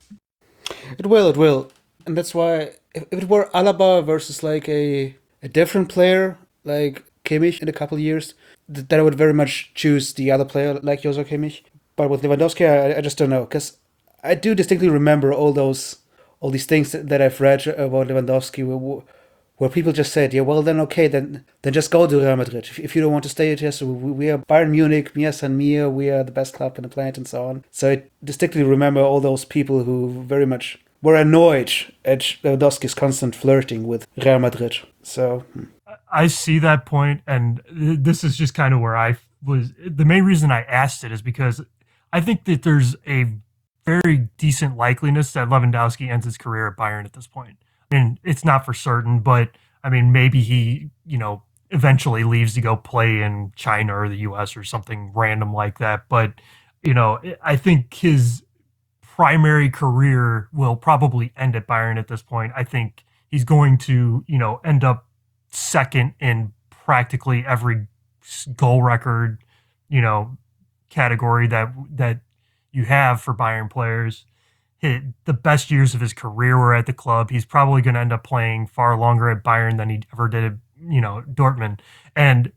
It will, it will. And that's why, if, if it were Alaba versus like a, a different player, like Kimmich in a couple of years, th- then I would very much choose the other player like Joshua Kimmich. But with Lewandowski, I, I just don't know, because I do distinctly remember all those, all these things that, that I've read about Lewandowski, where, where people just said, "Yeah, well then, okay, then then just go to Real Madrid. If, if you don't want to stay at here, so we, we are Bayern Munich, Mir San Mir, we are the best club in the planet, and so on." So I distinctly remember all those people who very much were annoyed at Lewandowski's constant flirting with Real Madrid. So I see that point, and this is just kind of where I was. The main reason I asked it is because I think that there's a very decent likeliness that Lewandowski ends his career at Bayern at this point. I mean, it's not for certain, but I mean, maybe he, you know, eventually leaves to go play in China or the U S or something random like that. But, you know, I think his primary career will probably end at Bayern at this point. I think he's going to, you know, end up second in practically every goal record, you know, category that that you have for Bayern players. Hit the best years of his career were at the club. He's probably going to end up playing far longer at Bayern than he ever did at, you know, Dortmund. And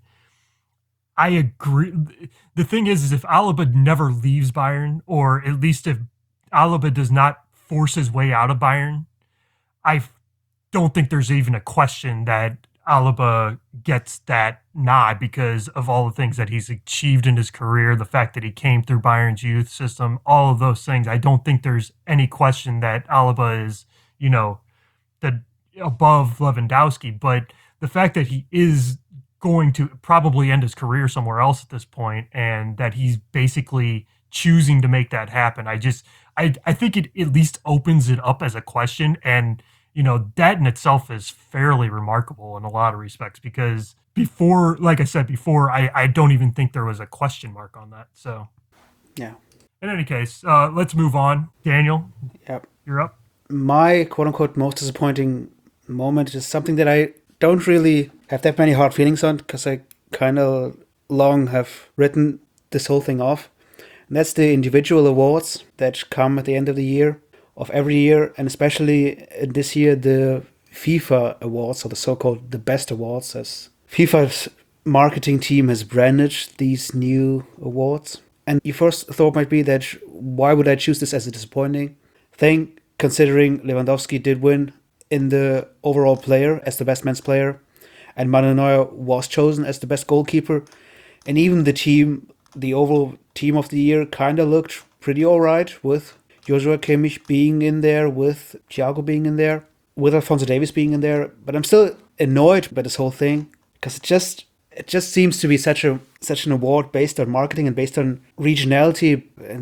I agree. The thing is, is if Alaba never leaves Bayern, or at least if Alaba does not force his way out of Bayern, I don't think there's even a question that Alaba gets that nod because of all the things that he's achieved in his career, the fact that he came through Bayern's youth system, all of those things. I don't think there's any question that Alaba is, you know, the above Lewandowski, but the fact that he is going to probably end his career somewhere else at this point, and that he's basically choosing to make that happen, I just, I, I think it at least opens it up as a question. And you know, that in itself is fairly remarkable in a lot of respects, because before, like I said before, I, I don't even think there was a question mark on that. So, yeah. In any case, uh, let's move on. Daniel, Yep. You're up. My quote-unquote most disappointing moment is something that I don't really have that many hard feelings on, because I kind of long have written this whole thing off. And that's the individual awards that come at the end of the year. Of every year, and especially this year, the FIFA awards, or the so-called the best awards, as FIFA's marketing team has branded these new awards. And your first thought might be that why would I choose this as a disappointing thing, considering Lewandowski did win in the overall player as the best men's player, and Manuel Neuer was chosen as the best goalkeeper, and even the team, the overall team of the year, kind of looked pretty alright with Joshua Kimmich being in there, with Thiago being in there, with Alphonso Davies being in there. But I'm still annoyed by this whole thing, because it just it just seems to be such a such an award based on marketing and based on regionality, and it's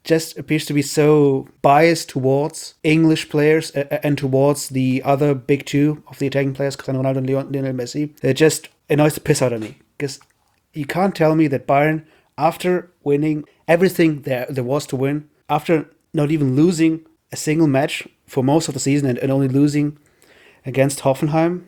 just appears to be so biased towards English players and towards the other big two of the attacking players, Cristiano Ronaldo and Lionel Messi. It just annoys the piss out of me, because you can't tell me that Bayern, after winning everything there, there was to win, after not even losing a single match for most of the season and, and only losing against Hoffenheim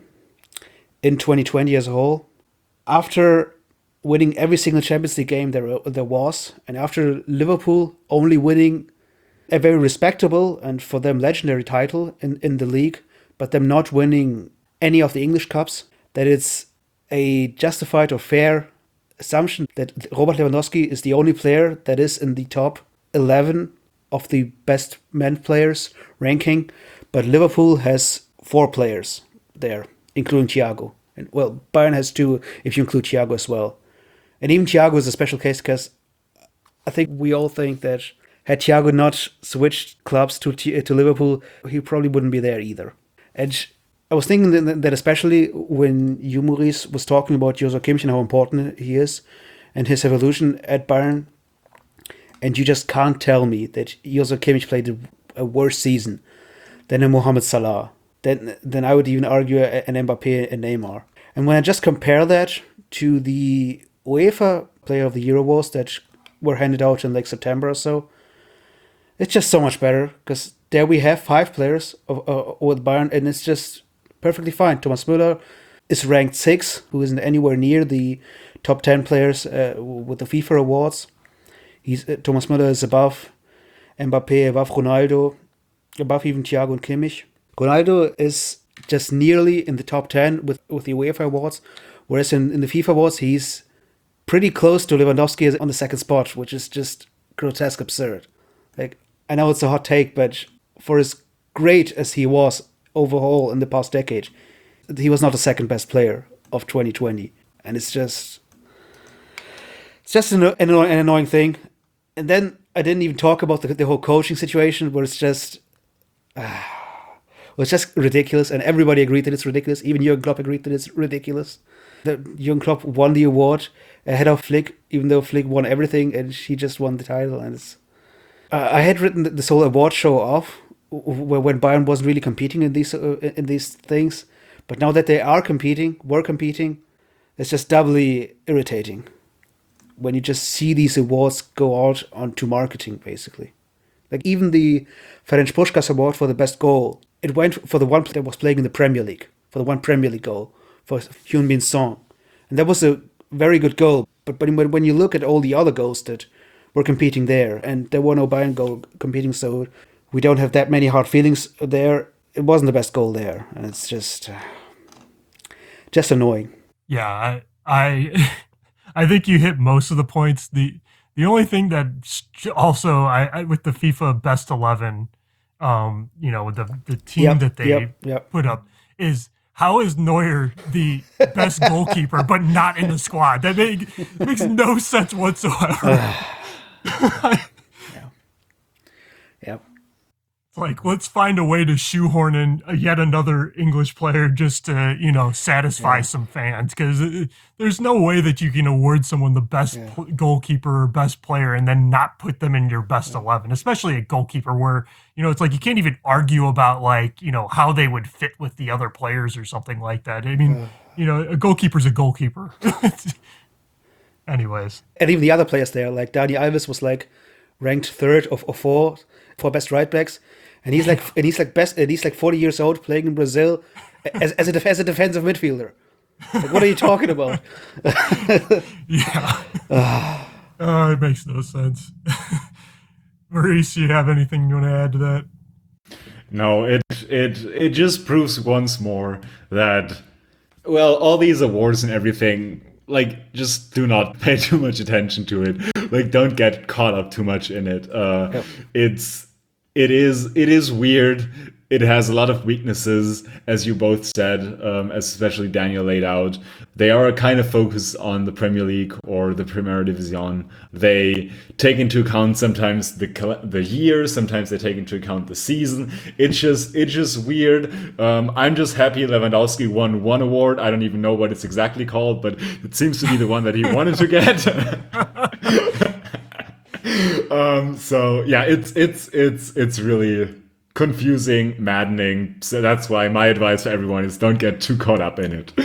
in twenty twenty as a whole, after winning every single Champions League game there there was, and after Liverpool only winning a very respectable and for them legendary title in, in the league, but them not winning any of the English Cups, that it's a justified or fair assumption that Robert Lewandowski is the only player that is in the top eleven of the best men players ranking, but Liverpool has four players there, including Thiago. And well, Bayern has two if you include Thiago as well. And even Thiago is a special case, because I think we all think that had Thiago not switched clubs to to Liverpool, he probably wouldn't be there either. And I was thinking that especially when you, Maurice, was talking about Joshua Kimmich and how important he is and his evolution at Bayern, and you just can't tell me that Joshua Kimmich played a worse season than a Mohamed Salah, then then I would even argue an Mbappe and Neymar. And when I just compare that to the UEFA Player of the Year awards that were handed out in like September or so, it's just so much better, because there we have five players of, uh, with Bayern, and it's just perfectly fine. Thomas Müller is ranked six, who isn't anywhere near the top ten players uh, with the FIFA awards. He's uh, Thomas Müller is above Mbappe, above Ronaldo, above even Thiago and Kimmich. Ronaldo is just nearly in the top ten with, with the UEFA awards, whereas in, in the FIFA awards, he's pretty close to Lewandowski on the second spot, which is just grotesque absurd. Like, I know it's a hot take, but for as great as he was overall in the past decade, he was not the second best player of twenty twenty. And it's just it's just an, an, an annoying thing. And then I didn't even talk about the, the whole coaching situation, where it's just uh, well, it's just ridiculous, and everybody agreed that it's ridiculous. Even Jurgen Klopp agreed that it's ridiculous. That Jurgen Klopp won the award ahead of Flick, even though Flick won everything and she just won the title. And it's uh, I had written this whole award show off when Bayern wasn't really competing in these uh, in these things, but now that they are competing, were competing, it's just doubly irritating when you just see these awards go out onto marketing, basically. Like even the Ferenc Puskás Award for the best goal, it went for the one that was playing in the Premier League, for the one Premier League goal, for Heung-min Son. And that was a very good goal. But, but when you look at all the other goals that were competing there, and there were no Bayern goal competing, so we don't have that many hard feelings there, it wasn't the best goal there. And it's just, uh, just annoying. Yeah, I, I, I think you hit most of the points. The the only thing that also, I, I with the FIFA Best eleven, um, you know, the the team Yep, that they yep, yep. put up is, how is Neuer the best goalkeeper but not in the squad? That make, makes no sense whatsoever. Yep. It's like, let's find a way to shoehorn in a yet another English player just to, you know, satisfy Yeah. some fans, because there's no way that you can award someone the best Yeah. pl- goalkeeper or best player and then not put them in your best eleven, especially a goalkeeper where, you know, it's like you can't even argue about, like, you know, how they would fit with the other players or something like that. I mean, you know, a goalkeeper's a goalkeeper. Anyways. And even the other players there, like Dani Alves was like ranked third of, of four for best right backs, and he's like and he's like best and he's like forty years old playing in Brazil as as a, def- as a defensive midfielder. Like, what are you talking about? Yeah. Oh, it makes no sense. Maurice, you have anything you want to add to that? No, it it it just proves once more that, well, all these awards and everything, like, just do not pay too much attention to it. Like, don't get caught up too much in it. Uh, Yep. It's it is it is weird. It has a lot of weaknesses, as you both said, um, especially Daniel laid out. They are a kind of focus on the Premier League or the Primera División. They take into account sometimes the cal- the year, sometimes they take into account the season. It's just it's just weird. Um, I'm just happy Lewandowski won one award. I don't even know what it's exactly called, but it seems to be the one that he wanted to get. um, Um, so yeah, it's it's it's it's really confusing, maddening. So that's why my advice for everyone is don't get too caught up in it.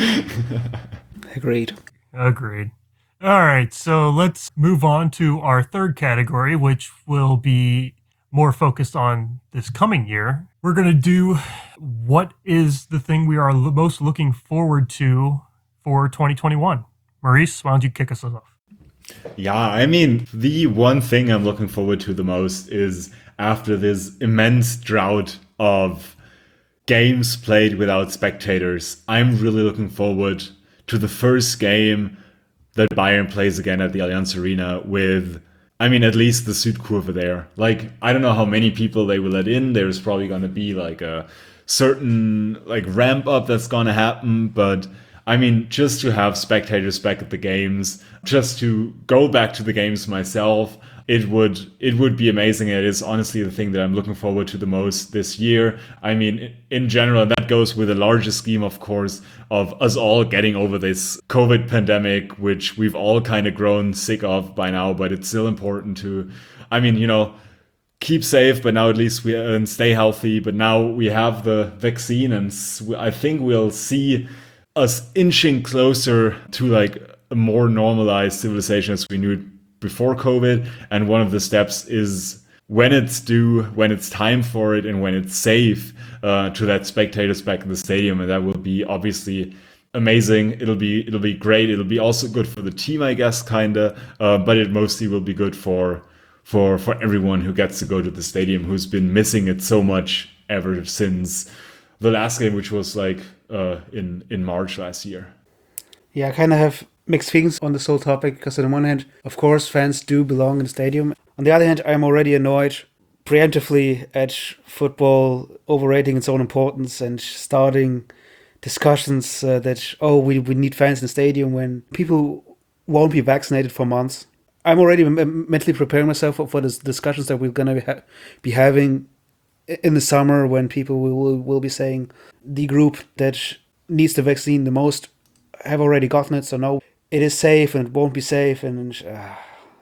Agreed. Agreed. All right, so let's move on to our third category, which will be more focused on this coming year. We're going to do what is the thing we are l- most looking forward to for twenty twenty-one. Maurice, why don't you kick us off? Yeah, I mean, the one thing I'm looking forward to the most is after this immense drought of games played without spectators, I'm really looking forward to the first game that Bayern plays again at the Allianz Arena with, I mean, at least the Südkurve there. Like, I don't know how many people they will let in. There's probably going to be like a certain like ramp up that's going to happen, but I mean, just to have spectators back at the games, just to go back to the games myself, it would it would be amazing. It is honestly the thing that I'm looking forward to the most this year. I mean, in general, and that goes with the larger scheme, of course, of us all getting over this COVID pandemic, which we've all kind of grown sick of by now, but it's still important to, I mean, you know, keep safe, but now at least we and stay healthy. But now we have the vaccine, and s- I think we'll see us inching closer to like a more normalized civilization as we knew it before COVID. And one of the steps is when it's due, when it's time for it, and when it's safe uh, to let spectators back in the stadium. And that will be obviously amazing. It'll be it'll be great. It'll be also good for the team, I guess, kinda. Uh, but it mostly will be good for for for everyone who gets to go to the stadium, who's been missing it so much ever since the last game, which was like uh, in in March last year. Yeah, I kind of have mixed feelings on this whole topic because on the one hand, of course, fans do belong in the stadium. On the other hand, I'm already annoyed preemptively at football overrating its own importance and starting discussions uh, that, oh, we, we need fans in the stadium when people won't be vaccinated for months. I'm already m- mentally preparing myself for, for the discussions that we're going to be, ha- be having in the summer when people will, will, will be saying the group that needs the vaccine the most have already gotten it, so no, it is safe and it won't be safe. And uh,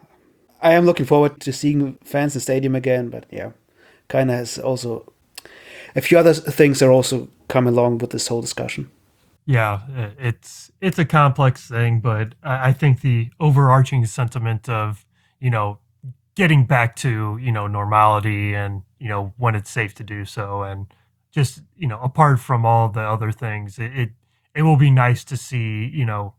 I am looking forward to seeing fans in the stadium again, but yeah, kind of has also a few other things are also coming along with this whole discussion. Yeah, i- it's it's a complex thing, but I I think the overarching sentiment of, you know, getting back to, you know, normality and, you know, when it's safe to do so, and just, you know, apart from all the other things, it it, it will be nice to see, you know,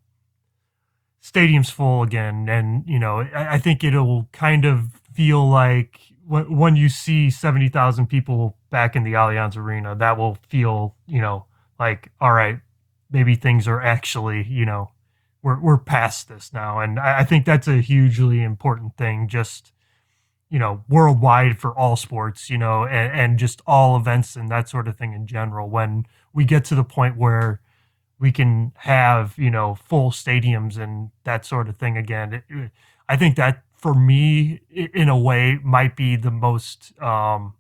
stadiums full again. And, you know, I, I think it'll kind of feel like when, when you see seventy thousand people back in the Allianz Arena, that will feel, you know, like, all right, maybe things are actually, you know, we're, we're past this now. And I, I think that's a hugely important thing, just, you know, worldwide for all sports, you know, and, and just all events and that sort of thing in general. When we get to the point where we can have, you know, full stadiums and that sort of thing again, it, it- I think that for me, i- in a way, might be the most um,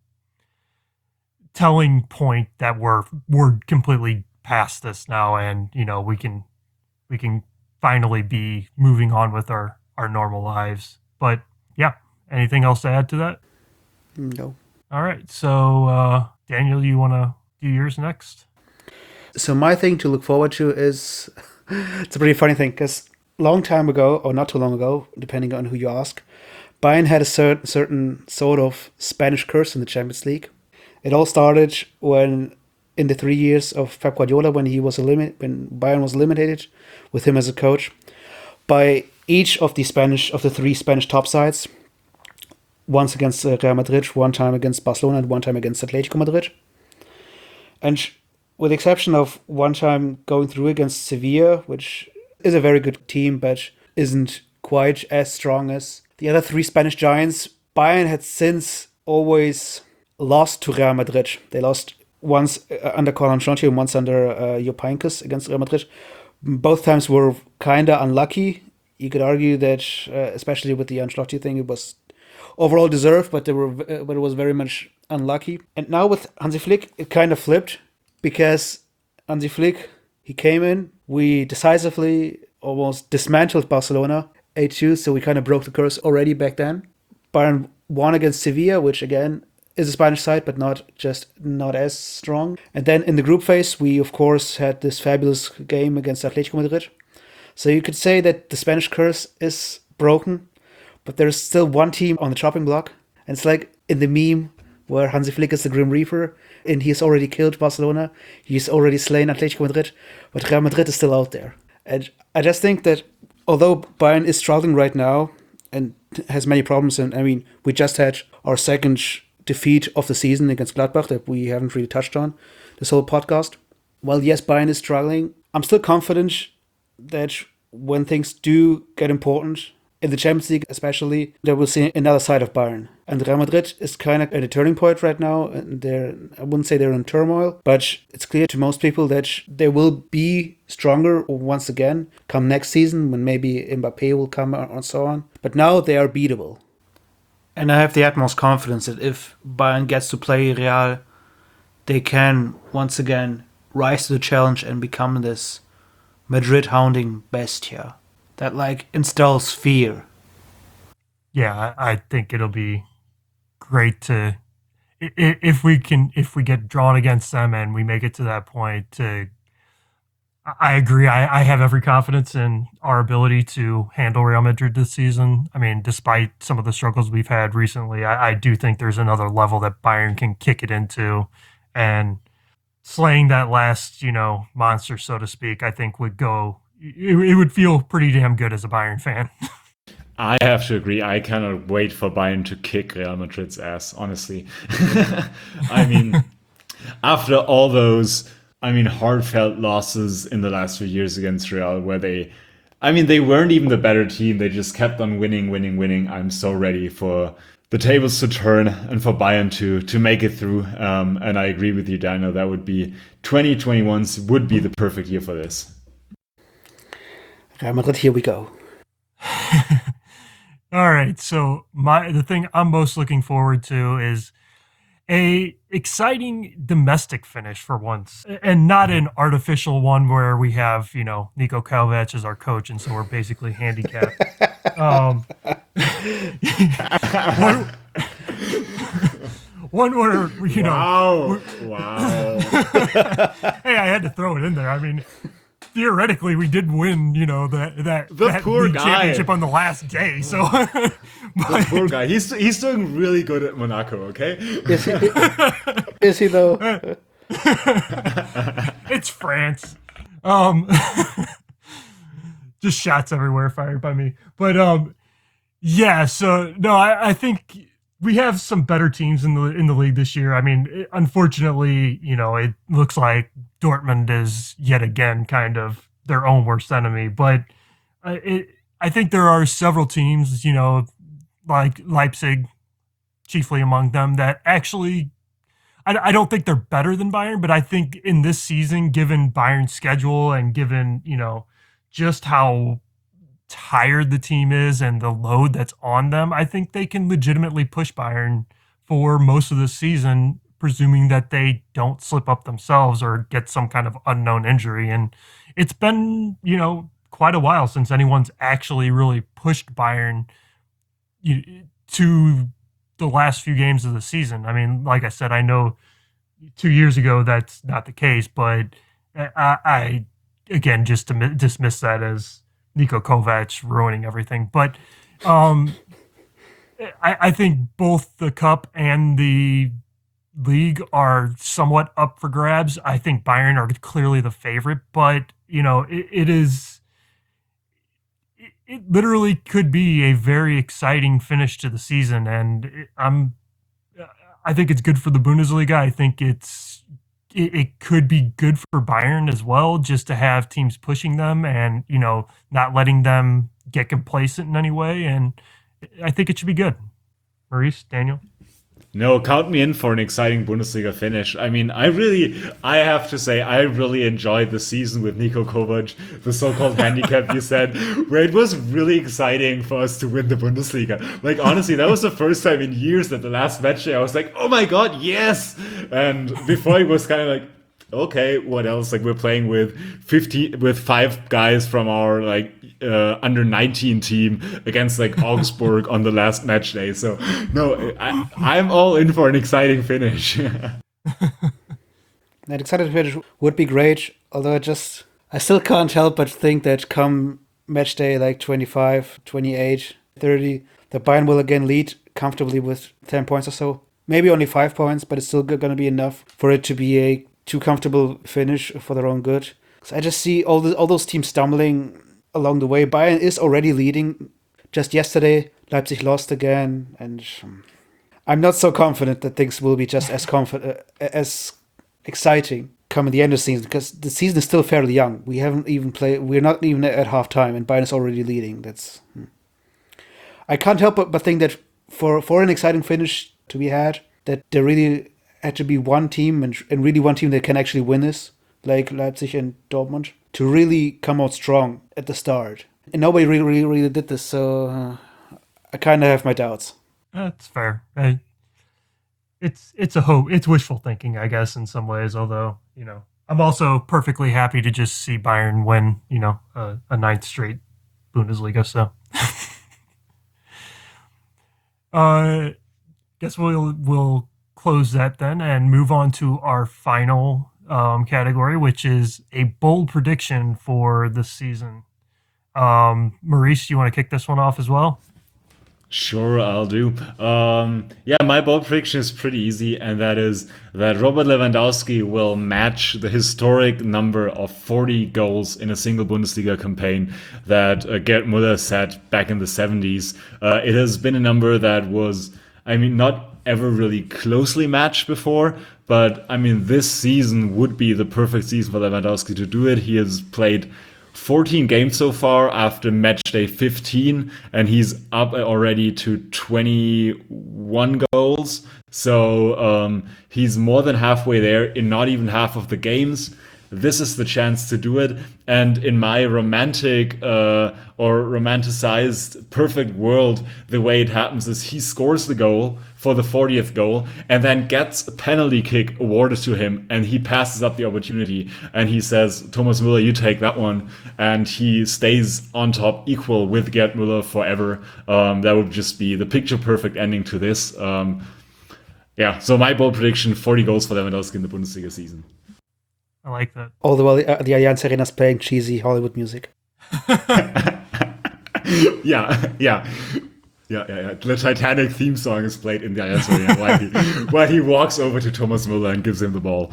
telling point that we're we're completely past this now, and you know, we can we can finally be moving on with our our normal lives. But yeah, anything else to add to that? No. All right, so uh, Daniel, you want to do yours next? So my thing to look forward to is it's a pretty funny thing because long time ago, or not too long ago, depending on who you ask, Bayern had a certain certain sort of Spanish curse in the Champions League. It all started when in the three years of Pep Guardiola, when he was eliminated, when Bayern was eliminated, with him as a coach, by each of the Spanish of the three Spanish top sides. Once against uh, Real Madrid, one time against Barcelona, and one time against Atletico Madrid. And with the exception of one time going through against Sevilla, which is a very good team, but isn't quite as strong as the other three Spanish giants, Bayern had since always lost to Real Madrid. They lost once uh, under Carlo Ancelotti and once under uh, Jupp Heynckes against Real Madrid. Both times were kind of unlucky. You could argue that, uh, especially with the Ancelotti thing, it was overall deserved, but they were, uh, but it was very much unlucky. And now with Hansi Flick, it kind of flipped because Hansi Flick, he came in, we decisively almost dismantled Barcelona eight two, so we kind of broke the curse already back then. Bayern won against Sevilla, which again is a Spanish side, but not just not as strong. And then in the group phase, we of course had this fabulous game against Atletico Madrid. So you could say that the Spanish curse is broken, but there's still one team on the chopping block. And it's like in the meme where Hansi Flick is the Grim Reaper, and he's already killed Barcelona, he's already slain Atletico Madrid, but Real Madrid is still out there. And I just think that although Bayern is struggling right now and has many problems, and I mean, we just had our second defeat of the season against Gladbach that we haven't really touched on this whole podcast. While yes, Bayern is struggling, I'm still confident that when things do get important, in the Champions League especially, that we'll see another side of Bayern. And Real Madrid is kind of at a turning point right now, and they're, I wouldn't say they're in turmoil, but it's clear to most people that they will be stronger once again come next season when maybe Mbappe will come and so on. But now they are beatable. And I have the utmost confidence that if Bayern gets to play Real, they can once again rise to the challenge and become this Madrid hounding bestia that like instills fear. Yeah, I I think it'll be great to i- i- if we can if we get drawn against them and we make it to that point. To I I agree. I, I have every confidence in our ability to handle Real Madrid this season. I mean, despite some of the struggles we've had recently, I, I do think there's another level that Bayern can kick it into, and slaying that last, you know, monster, so to speak, I think would go. It, it would feel pretty damn good as a Bayern fan. I have to agree. I cannot wait for Bayern to kick Real Madrid's ass, honestly. I mean, after all those, I mean, heartfelt losses in the last few years against Real, where they, I mean, they weren't even the better team. They just kept on winning, winning, winning. I'm so ready for the tables to turn and for Bayern to to make it through. Um, and I agree with you, Daniel. That would be twenty twenty-one would be the perfect year for this. Real Madrid, here we go. All right, so my the thing I'm most looking forward to is a exciting domestic finish for once, and not an artificial one where we have, you know, Niko Kovac as our coach, and so we're basically handicapped. um, one, one where you know, Wow. Wow. hey, I had to throw it in there. I mean, theoretically, we did win, you know, that that, The that poor league guy. championship on the last day. So, The but- poor guy. He's he's doing really good at Monaco, okay? Is he, is he though? it's France. Um, just shots everywhere fired by me. But um, yeah. So no, I, I think we have some better teams in the in the league this year. I mean, it- unfortunately, you know, it looks like Dortmund is yet again kind of their own worst enemy. But uh, it, I think there are several teams, you know, like Leipzig, chiefly among them, that actually. I, I don't think they're better than Bayern, but I think in this season, given Bayern's schedule and given, you know, just how tired the team is and the load that's on them, I think they can legitimately push Bayern for most of the season, presuming that they don't slip up themselves or get some kind of unknown injury. And it's been, you know, quite a while since anyone's actually really pushed Bayern you, to the last few games of the season. I mean, like I said, I know two years ago that's not the case, but I, I again just to dismiss that as Niko Kovac ruining everything. But um, I, I think both the cup and the league are somewhat up for grabs. I think Bayern are clearly the favorite, but you know, it, it is. It literally could be a very exciting finish to the season, and it, I'm, I think it's good for the Bundesliga. I think it's, it, it could be good for Bayern as well, just to have teams pushing them and you know not letting them get complacent in any way. And I think it should be good. Maurice, Daniel. No, count me in for an exciting Bundesliga finish. I mean, I really, I have to say, I really enjoyed the season with Niko Kovac, the so-called handicap you said, where it was really exciting for us to win the Bundesliga. Like, honestly, that was the first time in years that the last match day I was like, oh my god, yes! And before it was kind of like, okay, what else? Like we're playing with fifteen, with five guys from our like uh, under nineteen team against like Augsburg on the last match day. So no, I, I'm all in for an exciting finish. That excited finish would be great, although I just I still can't help but think that come match day like twenty-five, twenty-eight, thirty, that Bayern will again lead comfortably with ten points or so. Maybe only five points, but it's still going to be enough for it to be a too comfortable finish for their own good. So I just see all the, all those teams stumbling along the way. Bayern is already leading. Just yesterday, Leipzig lost again, and um, I'm not so confident that things will be just as confident, uh, as exciting come at the end of the season, because the season is still fairly young. We haven't even played. We're not even at half time, and Bayern is already leading. That's. Hmm. I can't help but, but think that for for an exciting finish to be had, that there really had to be one team and, and really one team that can actually win this, like Leipzig and Dortmund, to really come out strong at the start. And nobody really, really, really did this, so uh, I kind of have my doubts. That's fair. I, it's it's a hope. It's wishful thinking, I guess, in some ways. Although you know, I'm also perfectly happy to just see Bayern win. You know, a, a ninth straight Bundesliga. So, uh, guess we'll we'll close that then and move on to our final um, category, which is a bold prediction for the season. Um, Maurice, you want to kick this one off as well? Sure, I'll do. Um, yeah, my bold prediction is pretty easy, and that is that Robert Lewandowski will match the historic number of forty goals in a single Bundesliga campaign that uh, Gerd Müller set back in the seventies. Uh, it has been a number that was, I mean, not ever really closely matched before, but I mean, this season would be the perfect season for Lewandowski to do it. He has played fourteen games so far after match day fifteen, and he's up already to twenty-one goals. So um, he's more than halfway there in not even half of the games. This is the chance to do it. And in my romantic uh, or romanticized perfect world, the way it happens is he scores the goal for the fortieth goal and then gets a penalty kick awarded to him, and he passes up the opportunity and he says, Thomas Müller, you take that one. And he stays on top equal with Gerd Müller forever. Um, that would just be the picture perfect ending to this. Um, yeah, so my bold prediction, forty goals for Lewandowski in the Bundesliga season. I like that. All the while, the, uh, the Allianz Arena is playing cheesy Hollywood music. yeah, yeah. Yeah, yeah, yeah. The Titanic theme song is played in the Allianz Arena while he, while he walks over to Thomas Müller and gives him the ball.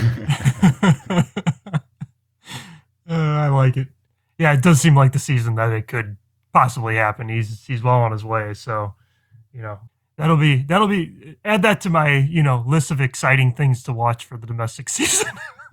uh, I like it. Yeah, it does seem like the season that it could possibly happen. He's he's well on his way, so you know that'll be that'll be add that to my you know list of exciting things to watch for the domestic season.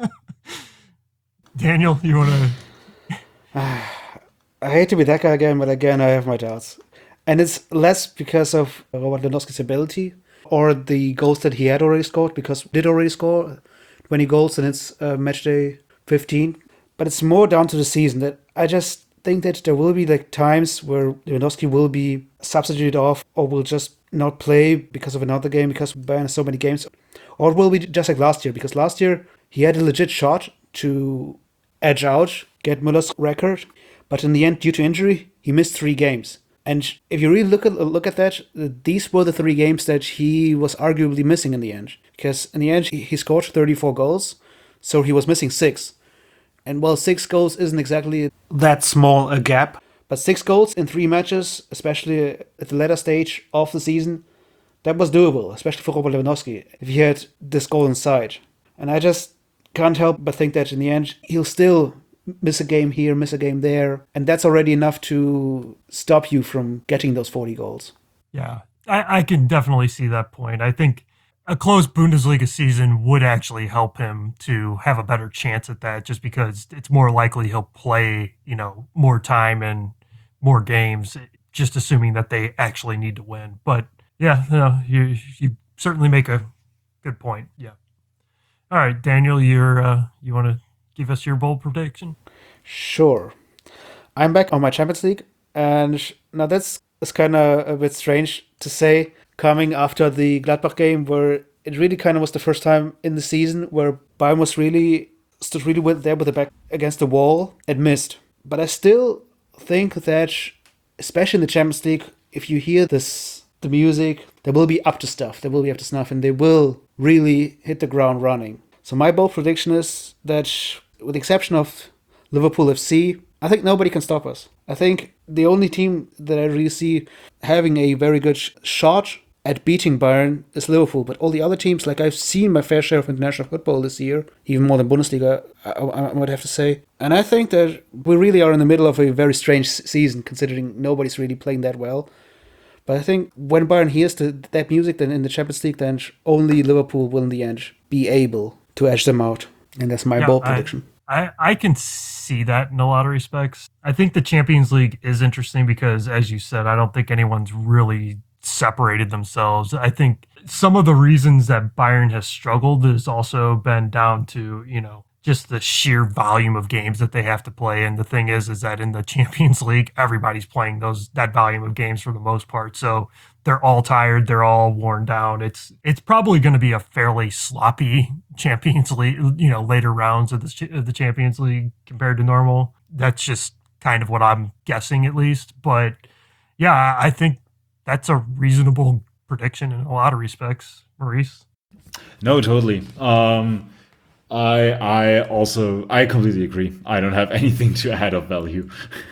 Daniel, you want to? I hate to be that guy again, but again, I have my doubts. And it's less because of Robert Lewandowski's ability or the goals that he had already scored, because he did already score twenty goals and it's uh, match day fifteen. But it's more down to the season that I just think that there will be like times where Lewandowski will be substituted off or will just not play because of another game, because Bayern has so many games. Or it will be just like last year, because last year he had a legit shot to edge out Gerd Müller's record. But in the end, due to injury, he missed three games. And if you really look at look at that, these were the three games that he was arguably missing in the end. Because in the end, he scored thirty-four goals, so he was missing six. And while six goals isn't exactly that small a gap, but six goals in three matches, especially at the latter stage of the season, that was doable, especially for Robert Lewandowski, if he had this goal inside. And I just can't help but think that in the end, he'll still miss a game here, miss a game there, and that's already enough to stop you from getting those forty goals. Yeah, I, I can definitely see that point. I think a close Bundesliga season would actually help him to have a better chance at that, just because it's more likely he'll play, you know, more time and more games, just assuming that they actually need to win. But yeah, you know, you you certainly make a good point. Yeah. All right, Daniel, you're uh, you want to give us your bold prediction? Sure. I'm back on my Champions League, and now that's, that's kind of a bit strange to say, coming after the Gladbach game where it really kind of was the first time in the season where Bayern was really stood really with, there with the back against the wall and missed. But I still think that, especially in the Champions League, if you hear this, the music, they will be up to stuff. They will be up to snuff, and they will really hit the ground running. So my bold prediction is that, with the exception of Liverpool F C, I think nobody can stop us. I think the only team that I really see having a very good sh- shot at beating Bayern is Liverpool. But all the other teams, like I've seen my fair share of international football this year, even more than Bundesliga, I, I, I would have to say. And I think that we really are in the middle of a very strange season, considering nobody's really playing that well. But I think when Bayern hears the, that music, then in the Champions League, then only Liverpool will in the end be able to edge them out. And that's my Yeah, bold I- prediction. I, I can see that in a lot of respects. I think the Champions League is interesting because, as you said, I don't think anyone's really separated themselves. I think some of the reasons that Bayern has struggled has also been down to, you know, just the sheer volume of games that they have to play. And the thing is, is that in the Champions League, everybody's playing those that volume of games for the most part. So they're all tired. They're all worn down. It's it's probably going to be a fairly sloppy Champions League, you know, later rounds of the of the Champions League compared to normal. That's just kind of what I'm guessing, at least. But yeah, I think that's a reasonable prediction in a lot of respects, Maurice. No, totally. Um, I I also I completely agree. I don't have anything to add of value.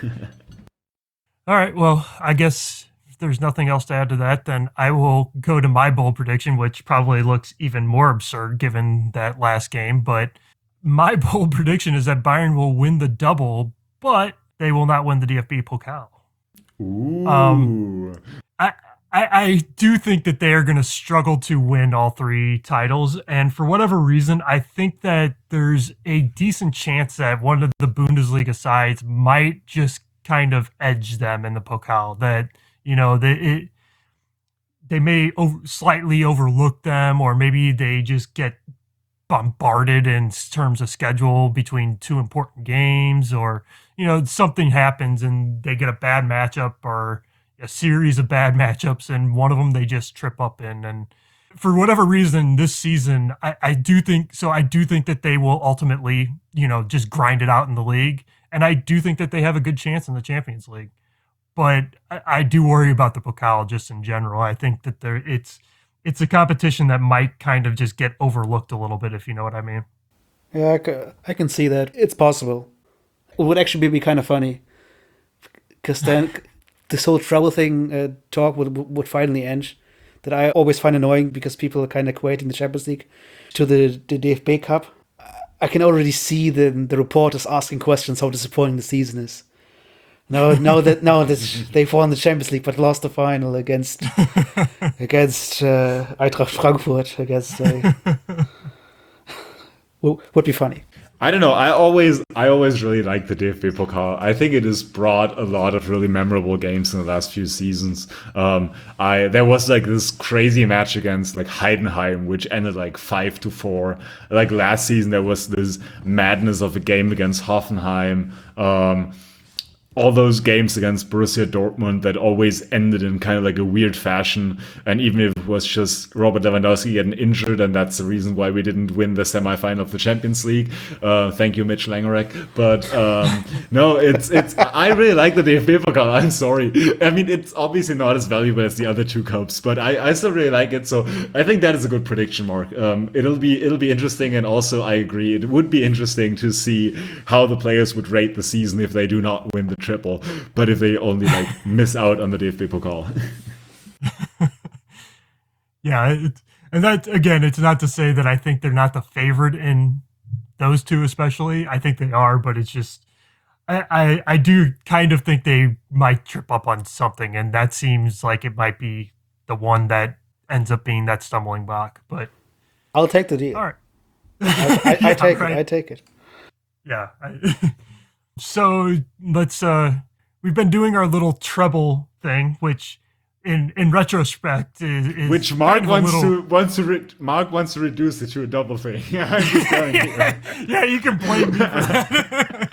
All right. Well, I guess if there's nothing else to add to that, then I will go to my bold prediction, which probably looks even more absurd given that last game. But my bold prediction is that Bayern will win the double, but they will not win the D F B Pokal. Ooh. Um, I, I, I do think that they are going to struggle to win all three titles. And for whatever reason, I think that there's a decent chance that one of the Bundesliga sides might just kind of edge them in the Pokal. That, you know, they, it, they may over, slightly overlook them, or maybe they just get bombarded in terms of schedule between two important games, or, you know, something happens and they get a bad matchup or a series of bad matchups, and one of them they just trip up in. And for whatever reason this season, I, I do think so. I do think that they will ultimately, you know, just grind it out in the league. And I do think that they have a good chance in the Champions League. But I, I do worry about the Pokal just in general. I think that there it's it's a competition that might kind of just get overlooked a little bit, if you know what I mean. Yeah, I ca- I can see that. It's possible. It would actually be kind of funny. Because then this whole trouble thing uh, talk would would finally end. That I always find annoying because people are kind of equating the Champions League to the, the D F B Cup. I can already see the the reporters asking questions how disappointing the season is. Now, now that now that they've won the Champions League but lost the final against against uh, Eintracht Frankfurt, against uh, would be funny. I don't know. I always, I always really like the D F B Pokal. I think it has brought a lot of really memorable games in the last few seasons. Um, I there was like this crazy match against like Heidenheim, which ended like five to four. Like last season, there was this madness of a game against Hoffenheim. Um, all those games against Borussia Dortmund that always ended in kind of like a weird fashion. And even if it was just Robert Lewandowski getting injured, and that's the reason why we didn't win the semifinal of the Champions League. Uh, thank you, Mitch Langerack. But um, no, it's it's. I really like the D F B Pokal. I'm sorry. I mean, it's obviously not as valuable as the other two cups, but I, I still really like it. So I think that is a good prediction, Mark. Um, it'll be it'll be interesting, and also I agree, it would be interesting to see how the players would rate the season if they do not win the triple, but if they only like miss out on the D F B Pokal. Yeah, it, and that again, it's not to say that I think they're not the favorite in those two, especially. I think they are, but it's just I, I I do kind of think they might trip up on something, and that seems like it might be the one that ends up being that stumbling block. But I'll take the deal. all right, I, I, I Yeah, take right. it. I take it. Yeah. I, so let's uh we've been doing our little treble thing, which in in retrospect is, is Which Mark kind of a wants little- to wants to re- Mark wants to reduce it to a double thing. I'm just telling you. yeah, yeah, you can blame me for that.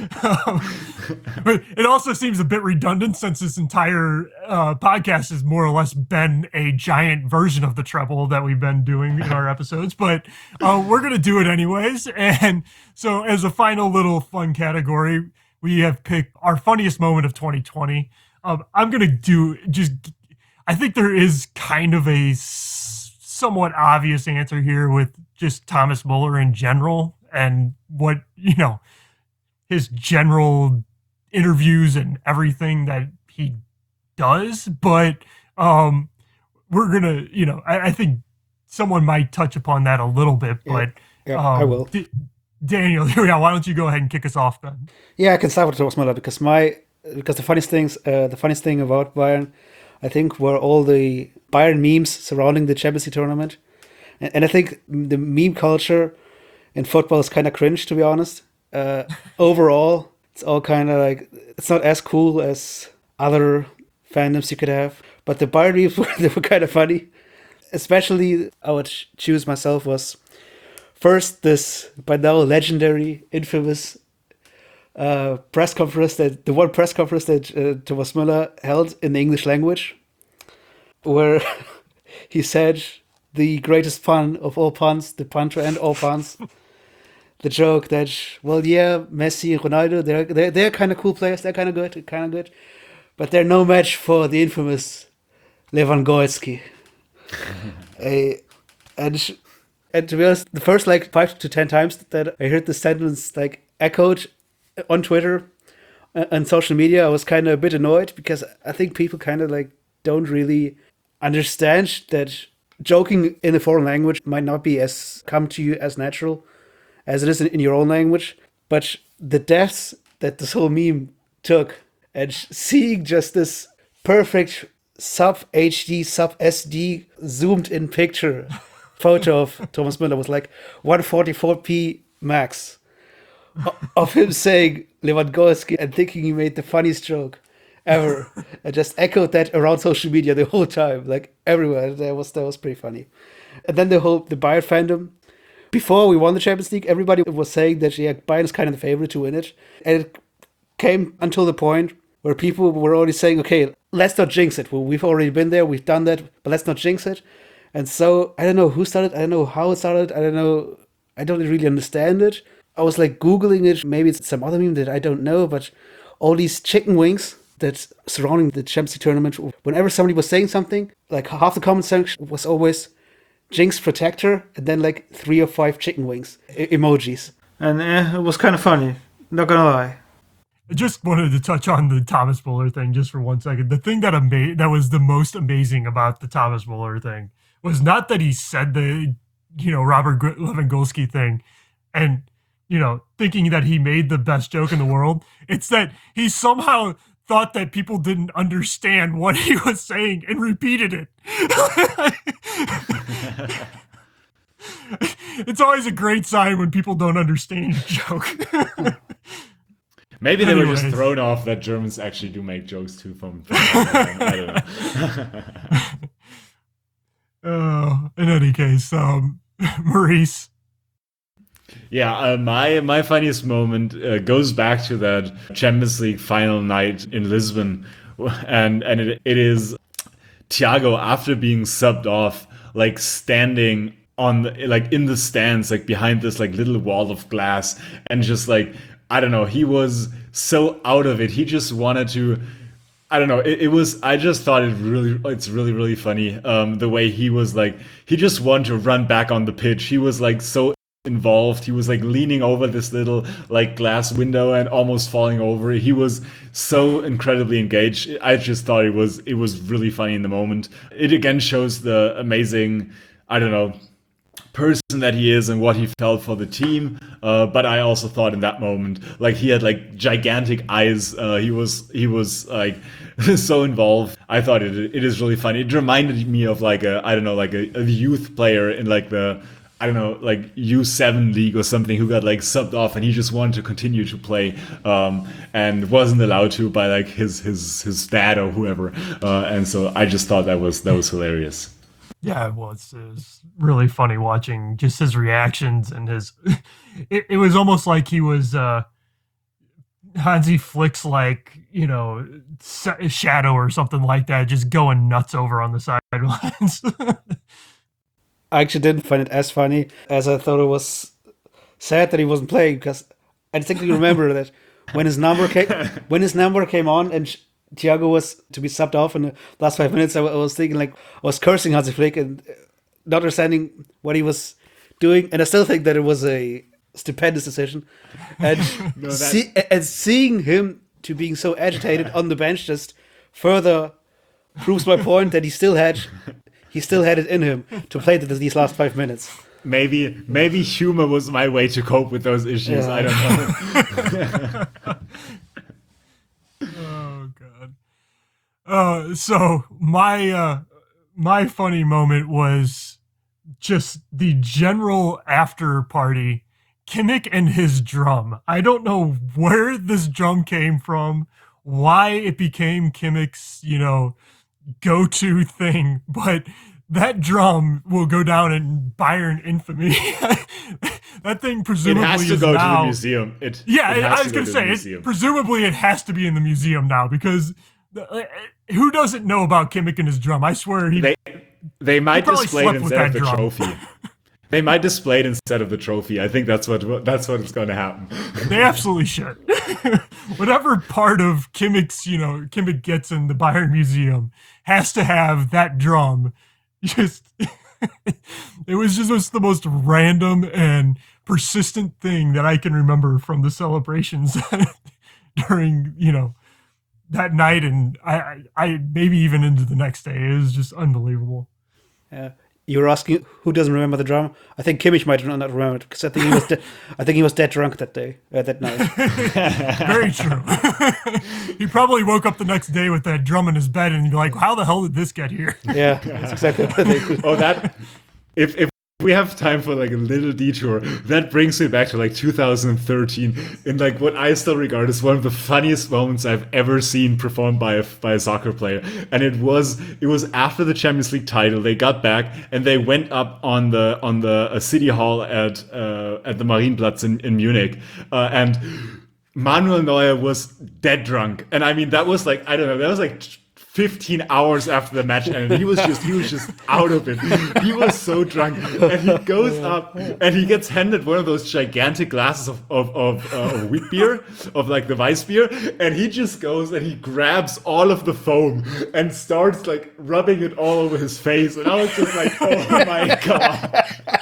um, but it also seems a bit redundant since this entire uh, podcast has more or less been a giant version of the treble that we've been doing in our episodes. But uh, we're going to do it anyways. And so, as a final little fun category, we have picked our funniest moment of twenty twenty. Um, I'm going to do just, I think there is kind of a s- somewhat obvious answer here with just Thomas Muller in general and what, you know, his general interviews and everything that he does. But um, we're going to, you know, I, I think someone might touch upon that a little bit, Yeah, but yeah, um, I will. D- Daniel, yeah, why don't you go ahead and kick us off then? Yeah, I can start with Thomas Muller because my because the funniest things, uh, the funniest thing about Bayern, I think, were all the Bayern memes surrounding the Champions League tournament, and, and I think the meme culture in football is kind of cringe, to be honest. Uh, overall, it's all kind of like it's not as cool as other fandoms you could have, but the Bayern memes were, they were kind of funny. Especially, I would choose myself was first this by now legendary, infamous uh, press conference that the one press conference that uh, Thomas Müller held in the English language, where he said the greatest pun of all puns, the pun to end all puns, the joke that well, yeah, Messi and Ronaldo, they're they're, they're kind of cool players, they're kind of good, kind of good, but they're no match for the infamous Lewandowski. a, and and to be honest, the first like five to ten times that I heard the sentence like echoed on Twitter and social media, I was kind of a bit annoyed because I think people kind of like don't really understand that joking in a foreign language might not be as come to you as natural as it is in, in your own language. But the depths that this whole meme took and seeing just this perfect sub H D, sub S D zoomed in picture photo of Thomas Müller was like one forty-four p max of him saying Lewandowski and thinking he made the funniest joke ever. I just echoed that around social media the whole time, like everywhere. That was that was pretty funny. And then the whole the Bayern fandom. Before we won the Champions League, everybody was saying that yeah, Bayern is kind of the favorite to win it, and it came until the point where people were already saying, okay, let's not jinx it. Well, we've already been there, we've done that, but let's not jinx it. And so I don't know who started, I don't know how it started, I don't know, I don't really understand it. I was like Googling it, maybe it's some other meme that I don't know, but all these chicken wings that surrounding the Champions League tournament, whenever somebody was saying something, like half the comment section was always Jinx Protector, and then like three or five chicken wings e- emojis. And eh, it was kind of funny, not gonna lie. I just wanted to touch on the Thomas Muller thing just for one second. The thing that ama- that was the most amazing about the Thomas Muller thing was not that he said the, you know, Robert G- Lewandowski thing and, you know, thinking that he made the best joke in the world. It's that he somehow thought that people didn't understand what he was saying and repeated it. It's always a great sign when people don't understand a joke. Maybe they were just Anyways. thrown off that Germans actually do make jokes too from. from I don't know. Uh, in any case, um, Maurice. Yeah, uh, my my funniest moment uh, goes back to that Champions League final night in Lisbon, and and it, it is Thiago after being subbed off, like standing on the, like in the stands, like behind this like little wall of glass, and just like I don't know, he was so out of it. He just wanted to. I don't know. It, it was. I just thought it really. It's really, really funny. Um, the way he was like, he just wanted to run back on the pitch. He was like so involved. He was like leaning over this little like glass window and almost falling over. He was so incredibly engaged. I just thought it was. It was really funny in the moment. It again shows the amazing. I don't know. Person that he is and what he felt for the team, uh, but I also thought in that moment, like he had like gigantic eyes. Uh, he was he was like so involved. I thought it it is really funny. It reminded me of like a I don't know like a, a youth player in like the I don't know, like U seven league or something, who got like subbed off, and he just wanted to continue to play, um, and wasn't allowed to by like his his his dad or whoever. Uh, and so I just thought that was that was hilarious. Yeah, it was. It was really funny watching just his reactions and his. It, it was almost like he was uh, Hansi Flick's, like, you know, shadow or something like that, just going nuts over on the sidelines. I actually didn't find it as funny as I thought. It was sad that he wasn't playing, because I distinctly remember that when his number came when his number came on and Thiago was to be subbed off in the last five minutes, I was thinking, like, I was cursing Hansi Flick and not understanding what he was doing, and I still think that it was a stupendous decision. And No, that- see, and seeing him to being so agitated on the bench just further proves my point that he still had he still had it in him to play th- these last five minutes. Maybe maybe humor was my way to cope with those issues. Yeah. I don't know. Oh god. Uh, so my uh, my funny moment was just the general after party. Kimmich and his drum. I don't know where this drum came from, why it became Kimmich's, you know, go-to thing, but that drum will go down in Bayern infamy. That thing It presumably has to is go now, to the museum. It yeah, it has I to was go going to to say, the it, museum. presumably it has to be in the museum now, because uh, who doesn't know about Kimmich and his drum? I swear he. They they might probably display slept it with instead of that the drum. trophy. They might display it instead of the trophy. I think that's what that's what is going to happen. They absolutely should. Whatever part of Kimmich's, you know, Kimmich gets in the Bayern Museum has to have that drum. Just, it was just was the most random and persistent thing that I can remember from the celebrations during, you know, that night, and I, I, I maybe even into the next day. It was just unbelievable. Yeah. You were asking who doesn't remember the drum. I think Kimmich might not remember it, because I think he was de- I think he was dead drunk that day, uh, that night. Very true. He probably woke up the next day with that drum in his bed and you're like, how the hell did this get here? Yeah, that's exactly what I think. Oh, that if if we have time for like a little detour, that brings me back to like two thousand thirteen, in like what I still regard as one of the funniest moments I've ever seen performed by a by a soccer player. And it was it was after the Champions League title. They got back and they went up on the on the uh, city hall at uh, at the Marienplatz in in Munich, uh, and Manuel Neuer was dead drunk. And I mean, that was like, I don't know, that was like fifteen hours after the match, and he was just he was just out of it. He was so drunk, and he goes up and he gets handed one of those gigantic glasses of of, of, uh, of wheat beer, of like the Weiss beer, and he just goes and he grabs all of the foam and starts like rubbing it all over his face, and I was just like, oh my god.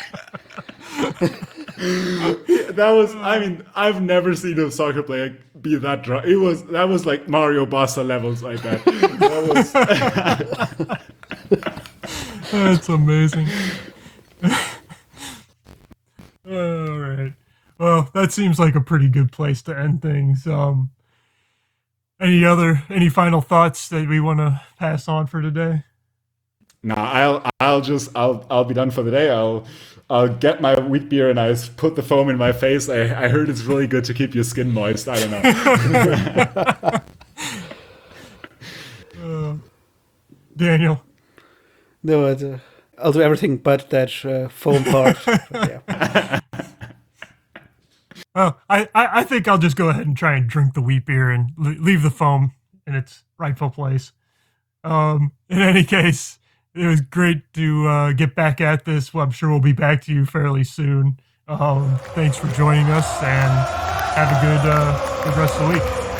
That was, I mean, I've never seen a soccer player be that drunk. It was, that was like Mario Basta levels, I bet. That was, That's amazing. All right. Well, that seems like a pretty good place to end things. Um, any other, any final thoughts that we want to pass on for today? nah, I'll, I'll just, I'll, I'll be done for the day. I'll, I'll get my wheat beer and I put the foam in my face. I, I heard it's really good to keep your skin moist. I don't know. uh, Daniel. No, uh, I'll do everything but that uh, foam part. But, yeah. Oh, I, I, I think I'll just go ahead and try and drink the wheat beer and l- leave the foam in its rightful place. Um, in any case, it was great to uh, get back at this. Well, I'm sure we'll be back to you fairly soon. Um, thanks for joining us, and have a good, uh, good rest of the week.